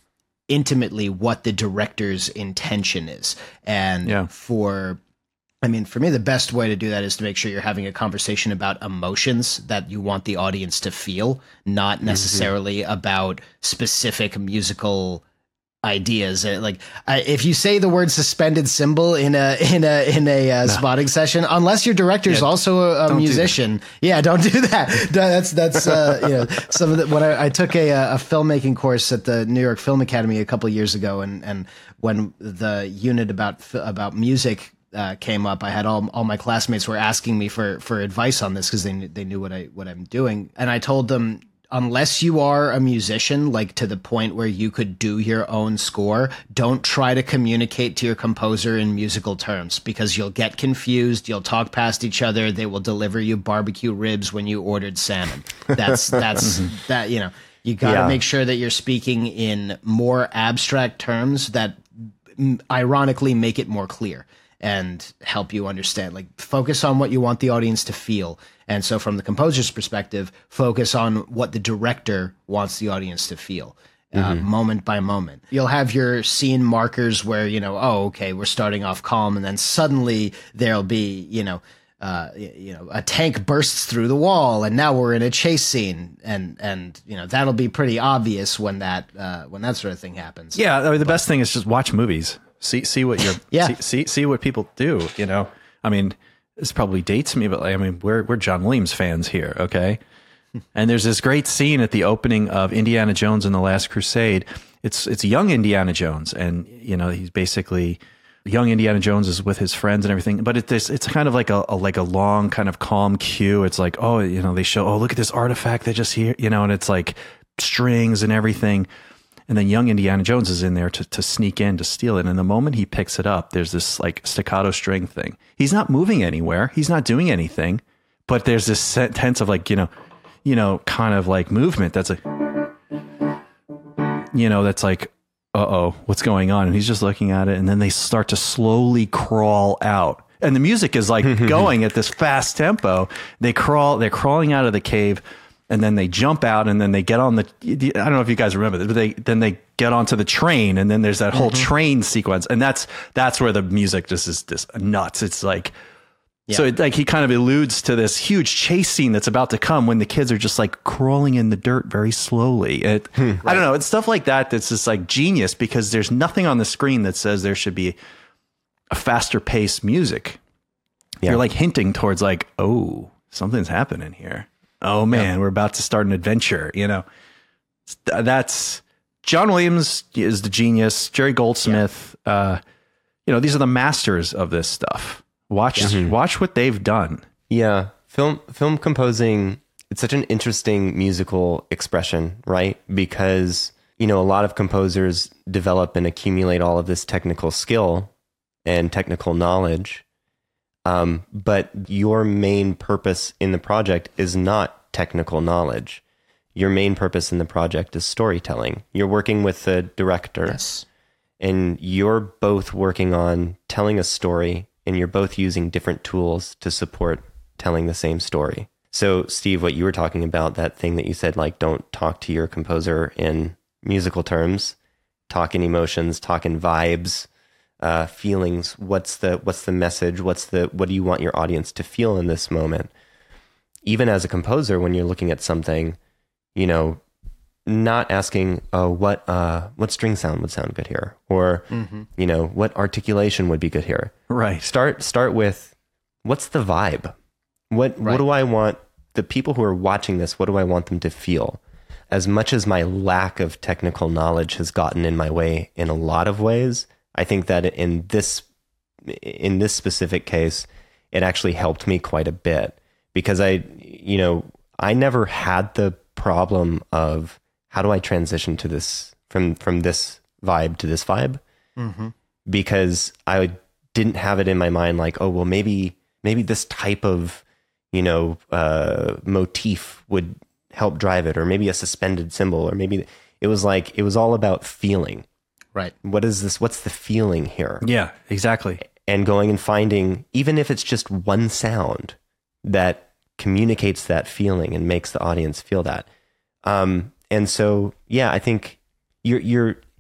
intimately what the director's intention is. And for me, the best way to do that is to make sure you're having a conversation about emotions that you want the audience to feel, not necessarily about specific musical ideas. Like if you say the word suspended cymbal in a spotting session, unless your director is also a musician, don't do that. That's some of the, when I took a filmmaking course at the New York Film Academy a couple of years ago, and when the unit about music came up, I had all my classmates were asking me for advice on this because they knew what I'm doing, and I told them, unless you are a musician, like to the point where you could do your own score, don't try to communicate to your composer in musical terms, because you'll get confused. You'll talk past each other. They will deliver you barbecue ribs when you ordered salmon. That's that, you got to make sure that you're speaking in more abstract terms that ironically make it more clear and help you understand. Like, focus on what you want the audience to feel. And so from the composer's perspective, focus on what the director wants the audience to feel, moment by moment. You'll have your scene markers where, okay, we're starting off calm, and then suddenly there'll be, a tank bursts through the wall, and now we're in a chase scene, and that'll be pretty obvious when that sort of thing happens. Yeah, I mean, the best thing is just watch movies. See what you're see what people do. I mean, this probably dates me, but we're John Williams fans here, okay? And there's this great scene at the opening of Indiana Jones and the Last Crusade. It's young Indiana Jones, and he's basically young Indiana Jones is with his friends and everything. But it's kind of like a long kind of calm cue. It's like, they show, look at this artifact they just here, and it's like strings and everything. And then young Indiana Jones is in there to sneak in to steal it. And the moment he picks it up, there's this like staccato string thing. He's not moving anywhere. He's not doing anything. But there's this sense of like, kind of like movement. That's like, that's like, what's going on? And he's just looking at it. And then they start to slowly crawl out. And the music is like going at this fast tempo. They're crawling out of the cave. And then they jump out, and then they get on I don't know if you guys remember this, but they get onto the train, and then there's that whole train sequence. And that's where the music just is this nuts. It's like, so he kind of alludes to this huge chase scene that's about to come when the kids are just like crawling in the dirt very slowly. I don't know. It's stuff like that that's just like genius, because there's nothing on the screen that says there should be a faster paced music. Yeah. You're like hinting towards like, oh, something's happening here. Oh man, we're about to start an adventure. That's John Williams is the genius. Jerry Goldsmith. These are the masters of this stuff. Watch what they've done. Yeah, film composing. It's such an interesting musical expression, right? Because a lot of composers develop and accumulate all of this technical skill and technical knowledge. But your main purpose in the project is not technical knowledge. Your main purpose in the project is storytelling. You're working with the director, and you're both working on telling a story, and you're both using different tools to support telling the same story. So, Steve, what you were talking about, that thing that you said, like, don't talk to your composer in musical terms, talk in emotions, talk in vibes. Feelings. What's the message? What do you want your audience to feel in this moment? Even as a composer, when you're looking at something, not asking, what string sound would sound good here, or what articulation would be good here. Right. Start with, what's the vibe? What do I want the people who are watching this? What do I want them to feel? As much as my lack of technical knowledge has gotten in my way in a lot of ways, I think that in this specific case, it actually helped me quite a bit, because I never had the problem of how do I transition to this from this vibe to this vibe, because I didn't have it in my mind like, oh, well, maybe this type of motif would help drive it, or maybe a suspended cymbal, or maybe it was all about feeling. Right. What is this? What's the feeling here? Yeah, exactly. And going and finding, even if it's just one sound that communicates that feeling and makes the audience feel that. And so, yeah, I think you're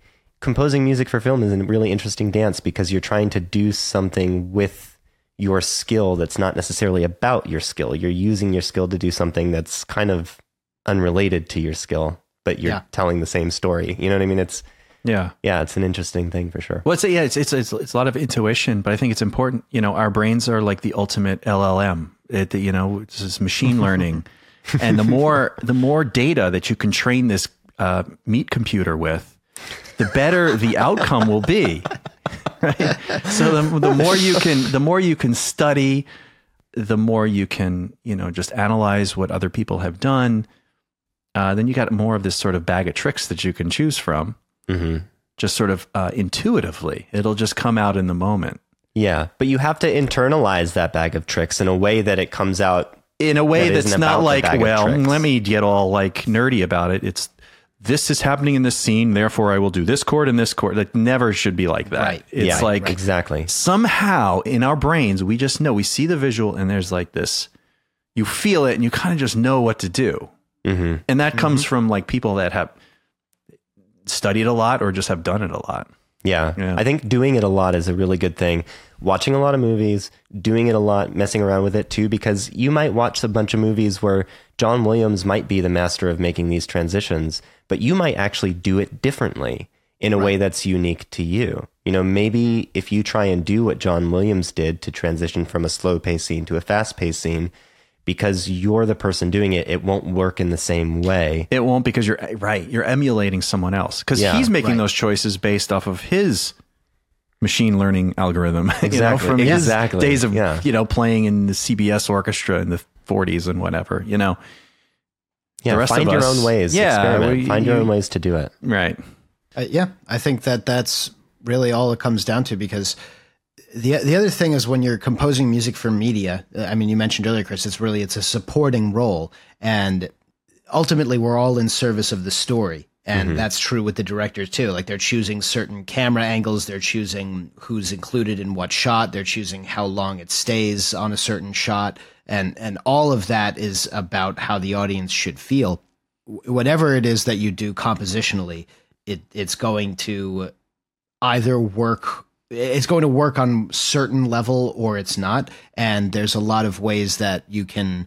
composing music for film is a really interesting dance because you're trying to do something with your skill that's not necessarily about your skill. You're using your skill to do something that's kind of unrelated to your skill, but you're telling the same story. You know what I mean? It's it's an interesting thing for sure. Well, it's a lot of intuition, but I think it's important. You know, our brains are like the ultimate LLM. It's this machine learning, and the more data that you can train this meat computer with, the better the outcome will be. Right? So the more you can study, the more you can just analyze what other people have done. Then you got more of this sort of bag of tricks that you can choose from. Mm-hmm. Just sort of intuitively, it'll just come out in the moment. Yeah, but you have to internalize that bag of tricks in a way that it comes out in a way that's not like, well, let me get all like nerdy about it. It's this is happening in this scene, therefore I will do this chord and this chord. That never should be like that. Right. It's like exactly. Somehow in our brains, we just know, we see the visual and there's like this, you feel it and you kind of just know what to do. Mm-hmm. And that comes from like people that have studied a lot or just have done it a lot. Yeah. I think doing it a lot is a really good thing. Watching a lot of movies, doing it a lot, messing around with it too, because you might watch a bunch of movies where John Williams might be the master of making these transitions, but you might actually do it differently in a way that's unique to you. You know, maybe if you try and do what John Williams did to transition from a slow paced scene to a fast paced scene, because you're the person doing it, it won't work in the same way. It won't, because you're emulating someone else, because he's making those choices based off of his machine learning algorithm. Exactly. From his days of playing in the CBS orchestra in the 40s and whatever. The rest find of your us, own ways. Experiment. Find your own ways to do it. Right. I think that's really all it comes down to, because the other thing is when you're composing music for media, I mean, you mentioned earlier, Chris, it's a supporting role, and ultimately we're all in service of the story. And that's true with the directors too. Like, they're choosing certain camera angles, they're choosing who's included in what shot, they're choosing how long it stays on a certain shot. And all of that is about how the audience should feel. Whatever it is that you do compositionally, it's going to either work. It's going to work on a certain level or it's not. And there's a lot of ways that you can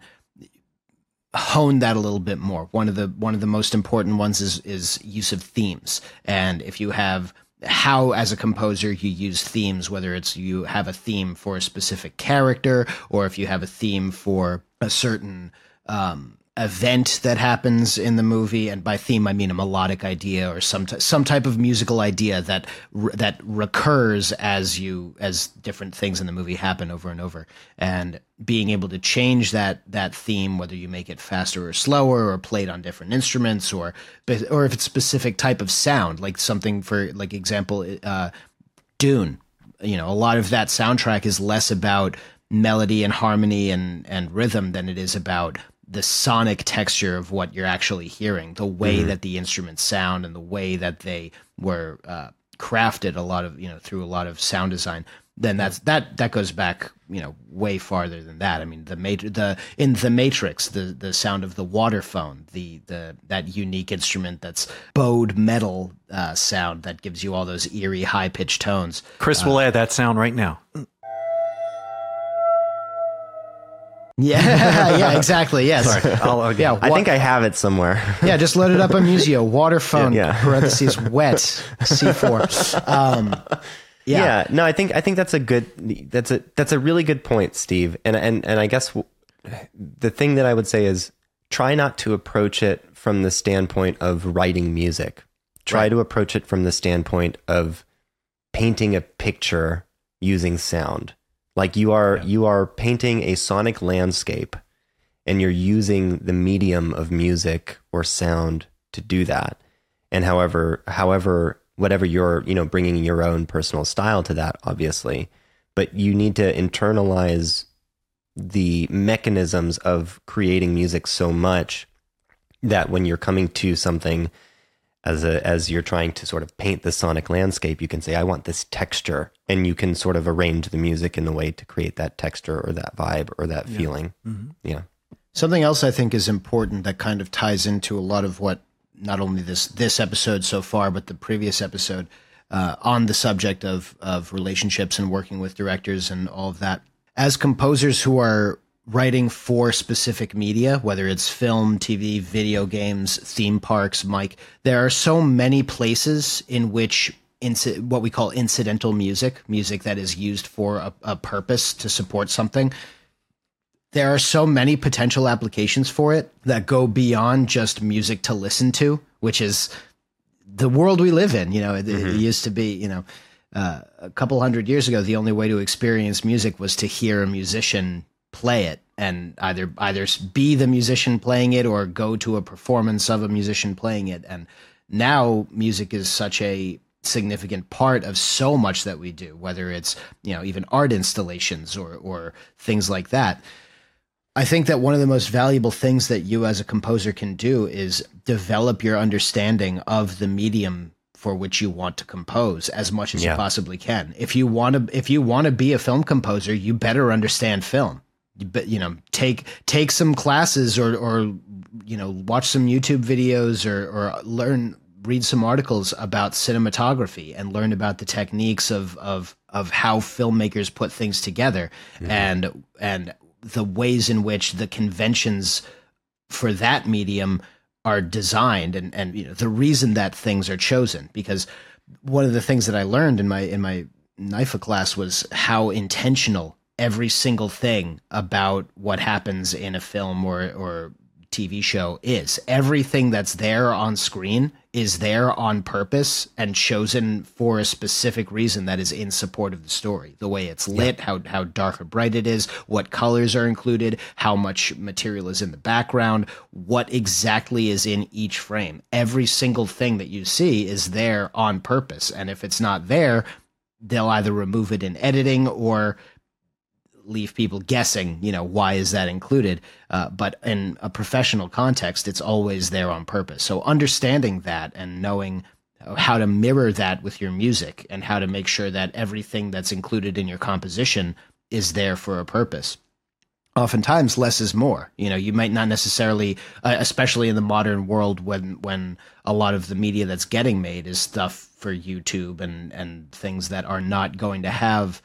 hone that a little bit more. One of the most important ones is use of themes. And if you have how, as a composer, you use themes, whether it's you have a theme for a specific character, or if you have a theme for a certain event that happens in the movie, and by theme I mean a melodic idea or some type of musical idea that recurs as different things in the movie happen over and over, and being able to change that theme, whether you make it faster or slower, or played on different instruments, or if it's specific type of sound, like something for, like, example, Dune. A lot of that soundtrack is less about melody and harmony and rhythm than it is about the sonic texture of what you're actually hearing, the way that the instruments sound and the way that they were crafted through a lot of sound design. Then that goes back, way farther than that. I mean, in The Matrix, the sound of the waterphone, that unique instrument that's bowed metal sound that gives you all those eerie high pitched tones. Chris will add that sound right now. Yeah, exactly. Yes. Sorry. I think I have it somewhere. Yeah, just load it up on Musio. Waterphone, parentheses, wet, C4. No, I think that's a really good point, Steve. And I guess the thing that I would say is try not to approach it from the standpoint of writing music. Try to approach it from the standpoint of painting a picture using sound. Like you are painting a sonic landscape, and you're using the medium of music or sound to do that. And however, whatever you're, bringing your own personal style to that, obviously, but you need to internalize the mechanisms of creating music so much that when you're coming to something as you're trying to sort of paint the sonic landscape, you can say, I want this texture, and you can sort of arrange the music in a way to create that texture or that vibe or that feeling. Mm-hmm. Yeah. Something else I think is important that kind of ties into a lot of what not only this episode so far, but the previous episode, on the subject of relationships and working with directors and all of that. As composers who are writing for specific media, whether it's film, TV, video games, theme parks, Mike, there are so many places in which what we call incidental music that is used for a purpose to support something. There are so many potential applications for it that go beyond just music to listen to, which is the world we live in. It used to be, a couple hundred years ago, the only way to experience music was to hear a musician play it and either be the musician playing it or go to a performance of a musician playing it. And now music is such a significant part of so much that we do, whether it's, even art installations or things like that. I think that one of the most valuable things that you as a composer can do is develop your understanding of the medium for which you want to compose as much as you possibly can. If you want to be a film composer, you better understand film. But take some classes or watch some YouTube videos or read some articles about cinematography and learn about the techniques of how filmmakers put things together and the ways in which the conventions for that medium are designed and the reason that things are chosen. Because one of the things that I learned in my NYFA class was how intentional every single thing about what happens in a film or TV show is. Everything that's there on screen is there on purpose and chosen for a specific reason that is in support of the story. The way it's lit, how dark or bright it is, what colors are included, how much material is in the background, what exactly is in each frame. Every single thing that you see is there on purpose. And if it's not there, they'll either remove it in editing or leave people guessing, why is that included? But in a professional context, it's always there on purpose. So understanding that and knowing how to mirror that with your music and how to make sure that everything that's included in your composition is there for a purpose. Oftentimes, less is more. You might not necessarily, especially in the modern world when a lot of the media that's getting made is stuff for YouTube and things that are not going to have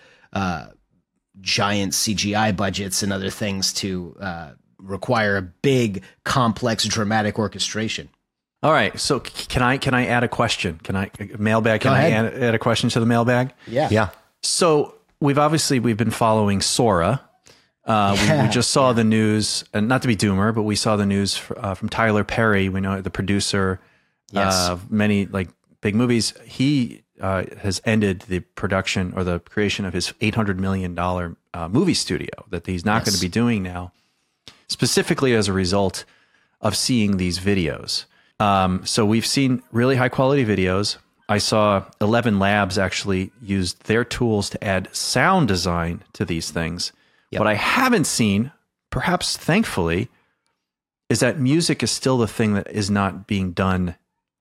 giant CGI budgets and other things to require a big, complex, dramatic orchestration. All right. So can I add a question? Can I add a question to the mailbag? Yeah. So we've been following Sora. We just saw the news, and not to be doomer, but we saw the news from Tyler Perry. We know the producer of many big movies. He has ended the production or the creation of his $800 million movie studio that he's not going to be doing now, specifically as a result of seeing these videos. So we've seen really high quality videos. I saw 11 Labs actually used their tools to add sound design to these things. What I haven't seen, perhaps thankfully, is that music is still the thing that is not being done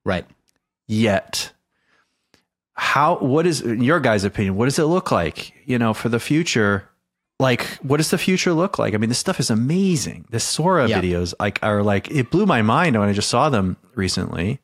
yet. What is, in your guys' opinion, what does it look like, for the future? What does the future look like? I mean, this stuff is amazing. The Sora videos are it blew my mind when I just saw them recently.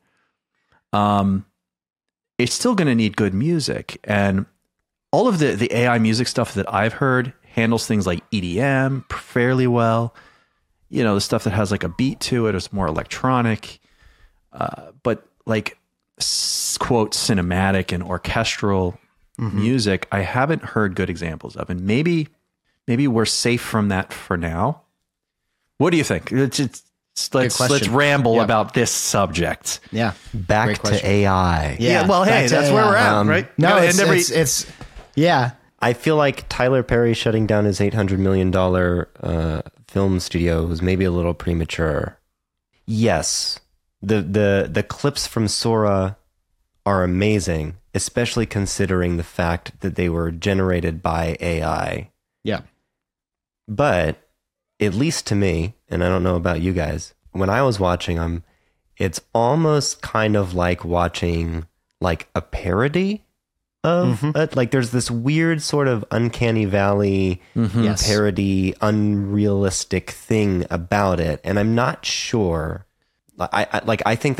It's still going to need good music, and all of the AI music stuff that I've heard handles things like EDM fairly well. The stuff that has a beat to it is more electronic, but quote cinematic and orchestral music, I haven't heard good examples of, and maybe we're safe from that for now. What do you think? Let's ramble about this subject. Yeah, back to AI. Yeah, well, hey, that's where we're at, right? No, it's I feel like Tyler Perry shutting down his $800 million film studio was maybe a little premature. Yes. The clips from Sora are amazing, especially considering the fact that they were generated by AI. Yeah. But at least to me, and I don't know about you guys, when I was watching them, it's almost kind of like watching a parody of there's this weird sort of uncanny valley parody, unrealistic thing about it, and I'm not sure. I think that this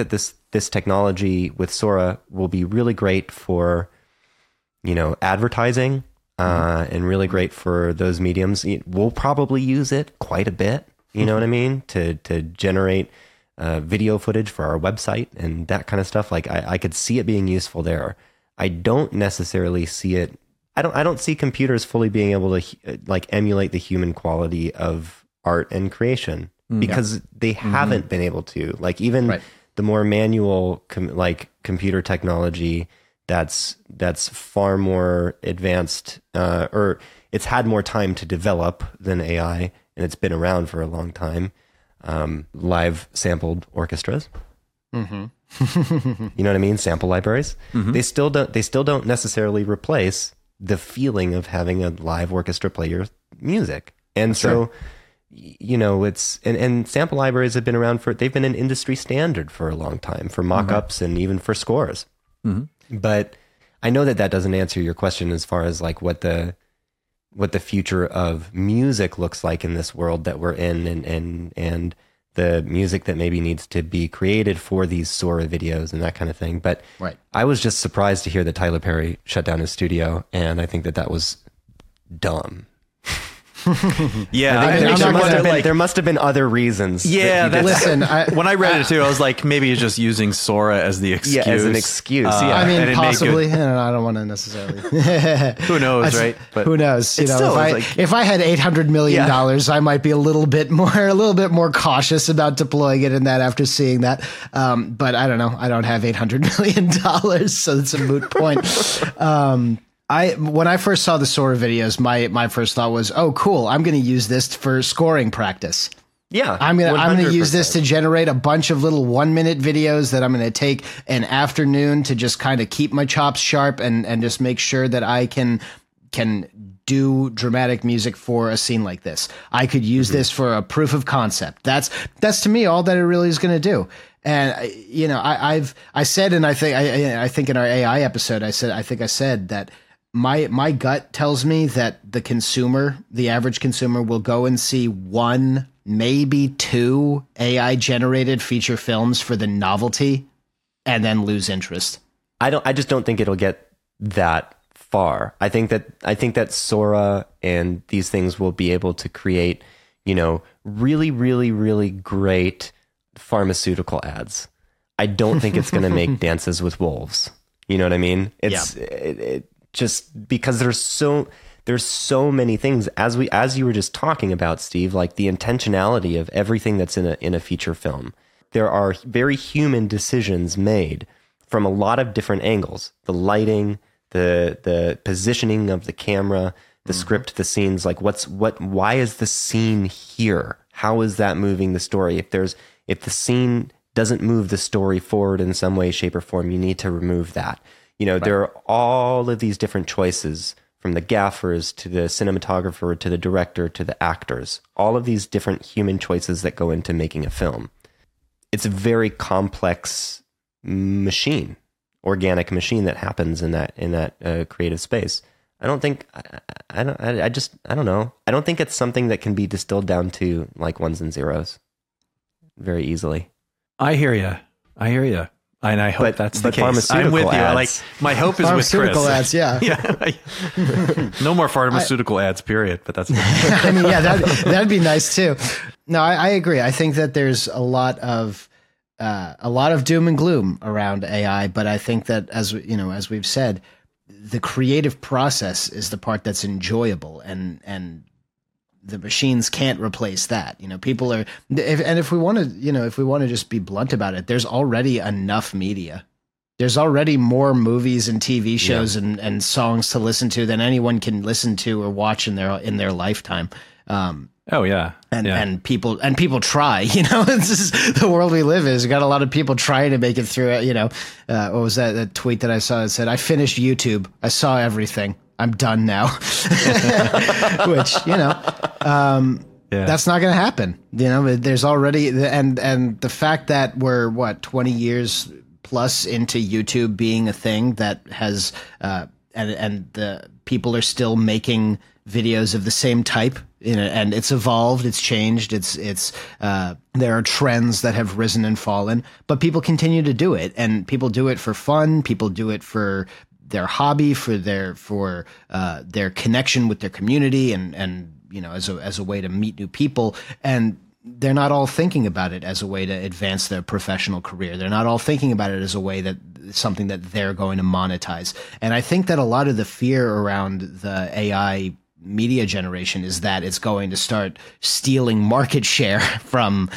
this technology with Sora will be really great for, advertising, and really great for those mediums. We'll probably use it quite a bit, you know what I mean? To generate video footage for our website and that kind of stuff. Like I could see it being useful there. I don't necessarily see it. I don't see computers fully being able to like emulate the human quality of art and creation because they haven't been able to. Like even the more manual computer technology that's far more advanced, or it's had more time to develop than AI, and it's been around for a long time. Live sampled orchestras. You know what I mean? Sample libraries. They still don't necessarily replace the feeling of having a live orchestra play your music. And so, it's, and sample libraries have been around they've been an industry standard for a long time for mock-ups and even for scores. But I know that doesn't answer your question as far as like what the future of music looks like in this world that we're in, and the music that maybe needs to be created for these Sora videos and that kind of thing. But I was just surprised to hear that Tyler Perry shut down his studio, and I think that was dumb. There must have been other reasons. Yeah, listen. When I read it too, I was like, maybe he's just using Sora as the excuse. Yeah, as an excuse. I mean, possibly. I don't want to necessarily. Who knows, right? But who knows? If I had $800 million, I might be a little bit more cautious about deploying it in that after seeing that. But I don't know. I don't have $800 million, so it's a moot point. When I first saw the Sora videos, my first thought was, oh, cool, I'm going to use this for scoring practice. Yeah. I'm going to use this to generate a bunch of little 1-minute videos that I'm going to take an afternoon to just kind of keep my chops sharp and just make sure that I can do dramatic music for a scene like this. I could use this for a proof of concept. That's to me all that it really is going to do. And I said, and I think in our AI episode, I said that my gut tells me that the average consumer will go and see 1, maybe 2 AI generated feature films for the novelty and then lose interest. I just don't think it'll get that far. I think that Sora and these things will be able to create, really, really, really great pharmaceutical ads. I don't think it's going to make Dances with Wolves. You know what I mean? It just because there's so many things as you were just talking about, Steve, like the intentionality of everything that's in a feature film. There are very human decisions made from a lot of different angles. The lighting, the positioning of the camera, the script, the scenes, like why is the scene here? How is that moving the story? If the scene doesn't move the story forward in some way, shape, or form, you need to remove that. There are all of these different choices, from the gaffers to the cinematographer to the director to the actors, all of these different human choices that go into making a film. It's a very complex machine, organic machine that happens in that creative space. I don't know. I don't think it's something that can be distilled down to like ones and zeros very easily. I hear you. And I hope that's the case. I'm with you. Ads. Like my hope is with Chris. Pharmaceutical ads, yeah. No more pharmaceutical ads, period. But that's. I mean, yeah, that'd be nice too. No, I agree. I think that there's a lot of doom and gloom around AI, but I think that as we've said, the creative process is the part that's enjoyable, and the machines can't replace that. People are, if we want to just be blunt about it, there's already enough media. There's already more movies and TV shows and songs to listen to than anyone can listen to or watch in their lifetime. And people try, this is the world we live in. We've got a lot of people trying to make it through it. What was that tweet that I saw that said, I finished YouTube. I saw everything. I'm done now. Which, that's not going to happen. There's already, and the fact that we're 20 years plus into YouTube being a thing that has, and the people are still making videos of the same type and it's evolved, it's changed, there are trends that have risen and fallen, but people continue to do it, and people do it for fun. People do it for their hobby, for their connection with their community, and as a way to meet new people. And they're not all thinking about it as a way to advance their professional career. They're not all thinking about it as a way that something that they're going to monetize. And I think that a lot of the fear around the AI media generation is that it's going to start stealing market share from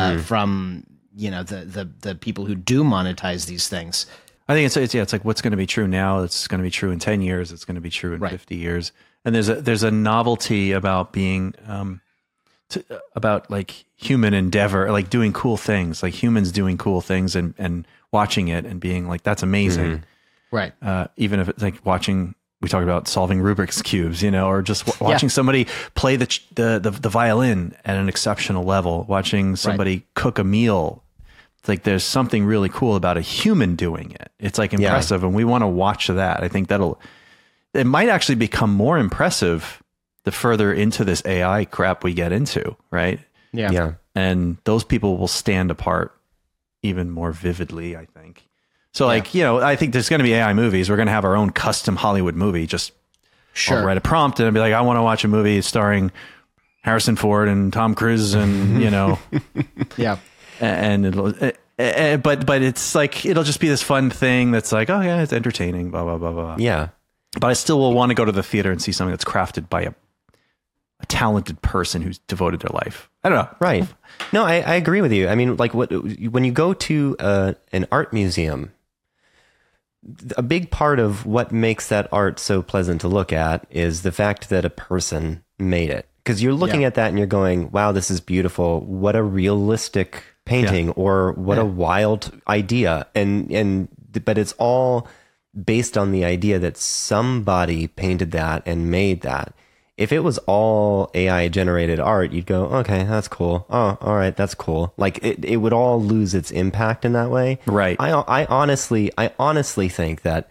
the people who do monetize these things. I think it's like what's going to be true now. It's going to be true in 10 years. It's going to be true in 50 years. And there's a novelty about being about like human endeavor, like doing cool things, like humans doing cool things and watching it and being like, that's amazing. Right. Even if it's like watching, we talked about solving Rubik's cubes, or just watching somebody play the violin at an exceptional level, watching somebody cook a meal. It's like, there's something really cool about a human doing it. It's like impressive. And we want to watch that. I think it might actually become more impressive the further into this AI crap we get into, right? Yeah. And those people will stand apart even more vividly, I think. So I think there's going to be AI movies. We're going to have our own custom Hollywood movie. Just I'll write a prompt and I'll be like, I want to watch a movie starring Harrison Ford and Tom Cruise and, yeah. And but it's like, it'll just be this fun thing that's like, oh yeah, it's entertaining, blah, blah, blah, blah. Yeah. But I still will want to go to the theater and see something that's crafted by a talented person who's devoted their life. I don't know. Right. No, I agree with you. I mean, like when you go to an art museum, a big part of what makes that art so pleasant to look at is the fact that a person made it. Because you're looking at that and you're going, wow, this is beautiful. What a realistic painting, or what a wild idea. But it's all based on the idea that somebody painted that and made that. If it was all AI generated art, you'd go, okay, that's cool. Oh, all right, that's cool. Like it would all lose its impact in that way. Right. I honestly think that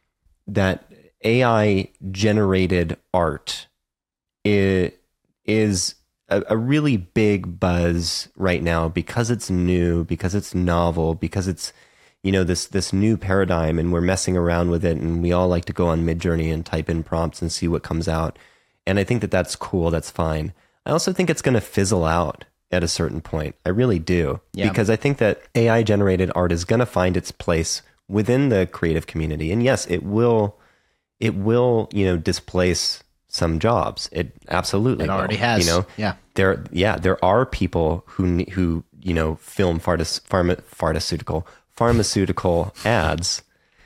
AI generated art is a really big buzz right now because it's new, because it's novel, because it's, this new paradigm, and we're messing around with it, and we all like to go on Midjourney and type in prompts and see what comes out. And I think that that's cool. That's fine. I also think it's going to fizzle out at a certain point. I really do. Yeah. Because I think that AI generated art is going to find its place within the creative community. And yes, it will, displace some jobs. It absolutely it already has. There are people who film pharmaceutical ads,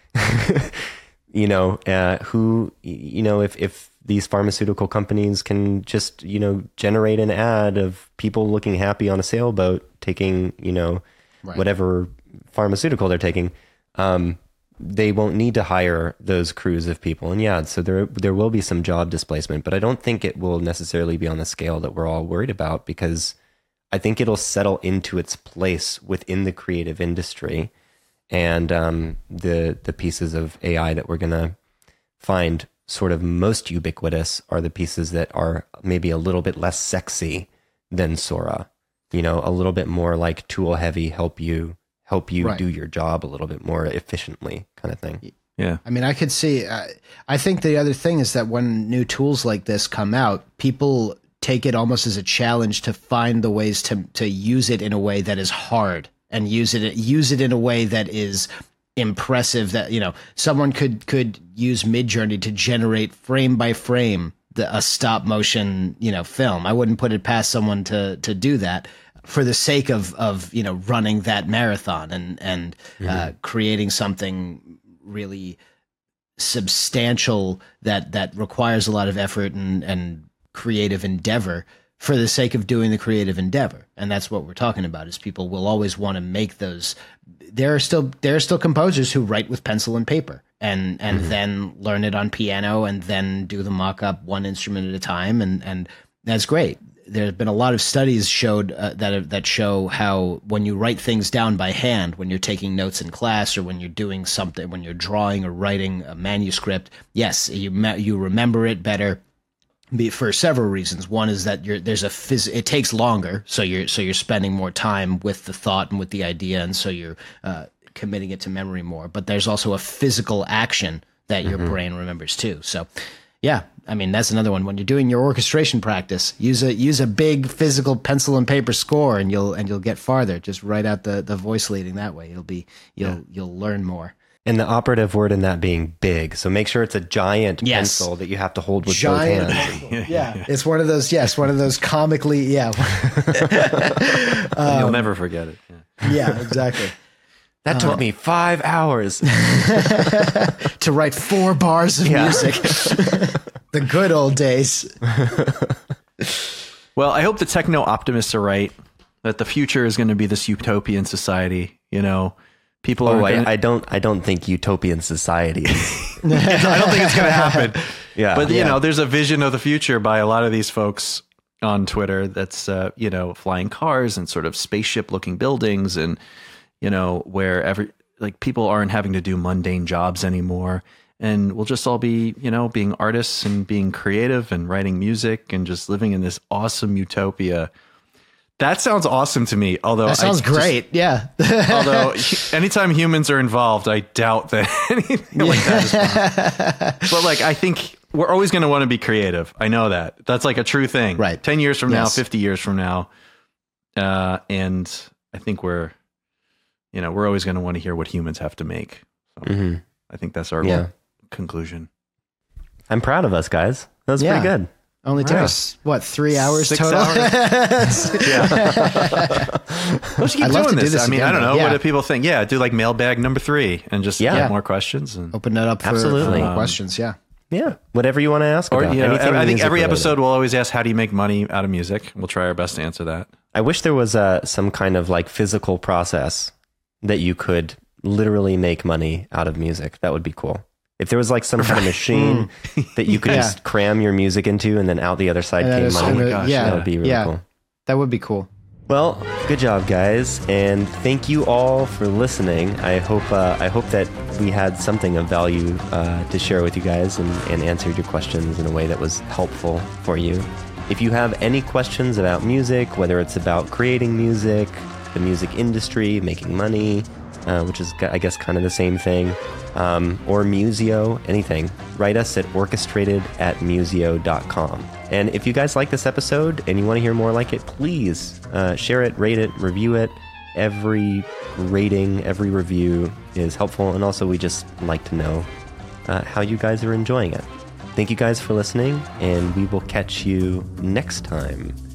who, if these pharmaceutical companies can just, generate an ad of people looking happy on a sailboat taking, whatever pharmaceutical they're taking, they won't need to hire those crews of people. And so there will be some job displacement, but I don't think it will necessarily be on the scale that we're all worried about, because I think it'll settle into its place within the creative industry. And the pieces of AI that we're going to find sort of most ubiquitous are the pieces that are maybe a little bit less sexy than Sora, a little bit more like tool heavy, help you do your job a little bit more efficiently kind of thing. Yeah. I mean, I could see, I think the other thing is that when new tools like this come out, people take it almost as a challenge to find the ways to use it in a way that is hard, and use it in a way that is impressive, that someone could use Midjourney to generate frame by frame a stop motion film. I wouldn't put it past someone to do that for the sake of running that marathon and creating something really substantial that requires a lot of effort and creative endeavor for the sake of doing the creative endeavor. And that's what we're talking about, is people will always want to make those. There are still composers who write with pencil and paper and then learn it on piano and then do the mock-up one instrument at a time. And that's great. There's been a lot of studies showed that show how when you write things down by hand, when you're taking notes in class, or when you're doing something, when you're drawing or writing a manuscript, yes, you remember it better. for several reasons. One is that it takes longer, so you're spending more time with the thought and with the idea, and so you're committing it to memory more. But there's also a physical action that your brain remembers too. So, yeah, I mean, that's another one. When you're doing your orchestration practice, use a big physical pencil and paper score, and you'll get farther. Just write out the voice leading that way. You'll learn more. And the operative word in that being big. So make sure it's a giant pencil that you have to hold with both hands. Yeah, it's one of those. Yes, one of those comically. Yeah, you'll never forget it. Yeah, exactly. That took me 5 hours to write 4 bars of music. The good old days. Well, I hope the techno optimists are right, that the future is going to be this utopian society. You know, people are. I don't think utopian society is. I don't think it's going to happen. Yeah. But, you know, there's a vision of the future by a lot of these folks on Twitter that's, flying cars and sort of spaceship looking buildings, and, you know, where people aren't having to do mundane jobs anymore. And we'll just all be, you know, being artists and being creative and writing music and just living in this awesome utopia. That sounds awesome to me. Although that sounds great. Yeah. Although anytime humans are involved, I doubt that anything like that is possible. But like, I think we're always going to want to be creative. I know that. That's like a true thing. Right. 10 years from now, 50 years from now. And I think we're always going to want to hear what humans have to make. So I think that's our conclusion. I'm proud of us, guys. That was pretty good. Only took us, 3 hours 6 total? hours. Let's keep doing this. I mean, again, I don't know. What do people think? Yeah, do like mailbag number 3 and just get more questions. And open it up for more questions. Yeah. Yeah. Whatever you want to ask about. I think every episode we'll always ask, how do you make money out of music? We'll try our best to answer that. I wish there was some kind of like physical process that you could literally make money out of music. That would be cool. If there was like some kind of machine that you could just cram your music into, and then out the other side came money. That would be really cool. That would be cool. Well, good job, guys, and thank you all for listening. I hope that we had something of value to share with you guys, and answered your questions in a way that was helpful for you. If you have any questions about music, whether it's about creating music, the music industry, making money, which is, I guess, kind of the same thing, or Musio, anything, write us at orchestrated@musio.com. And if you guys like this episode and you want to hear more like it, please share it, rate it, review it. Every rating, every review is helpful, and also we just like to know how you guys are enjoying it. Thank you guys for listening, and we will catch you next time.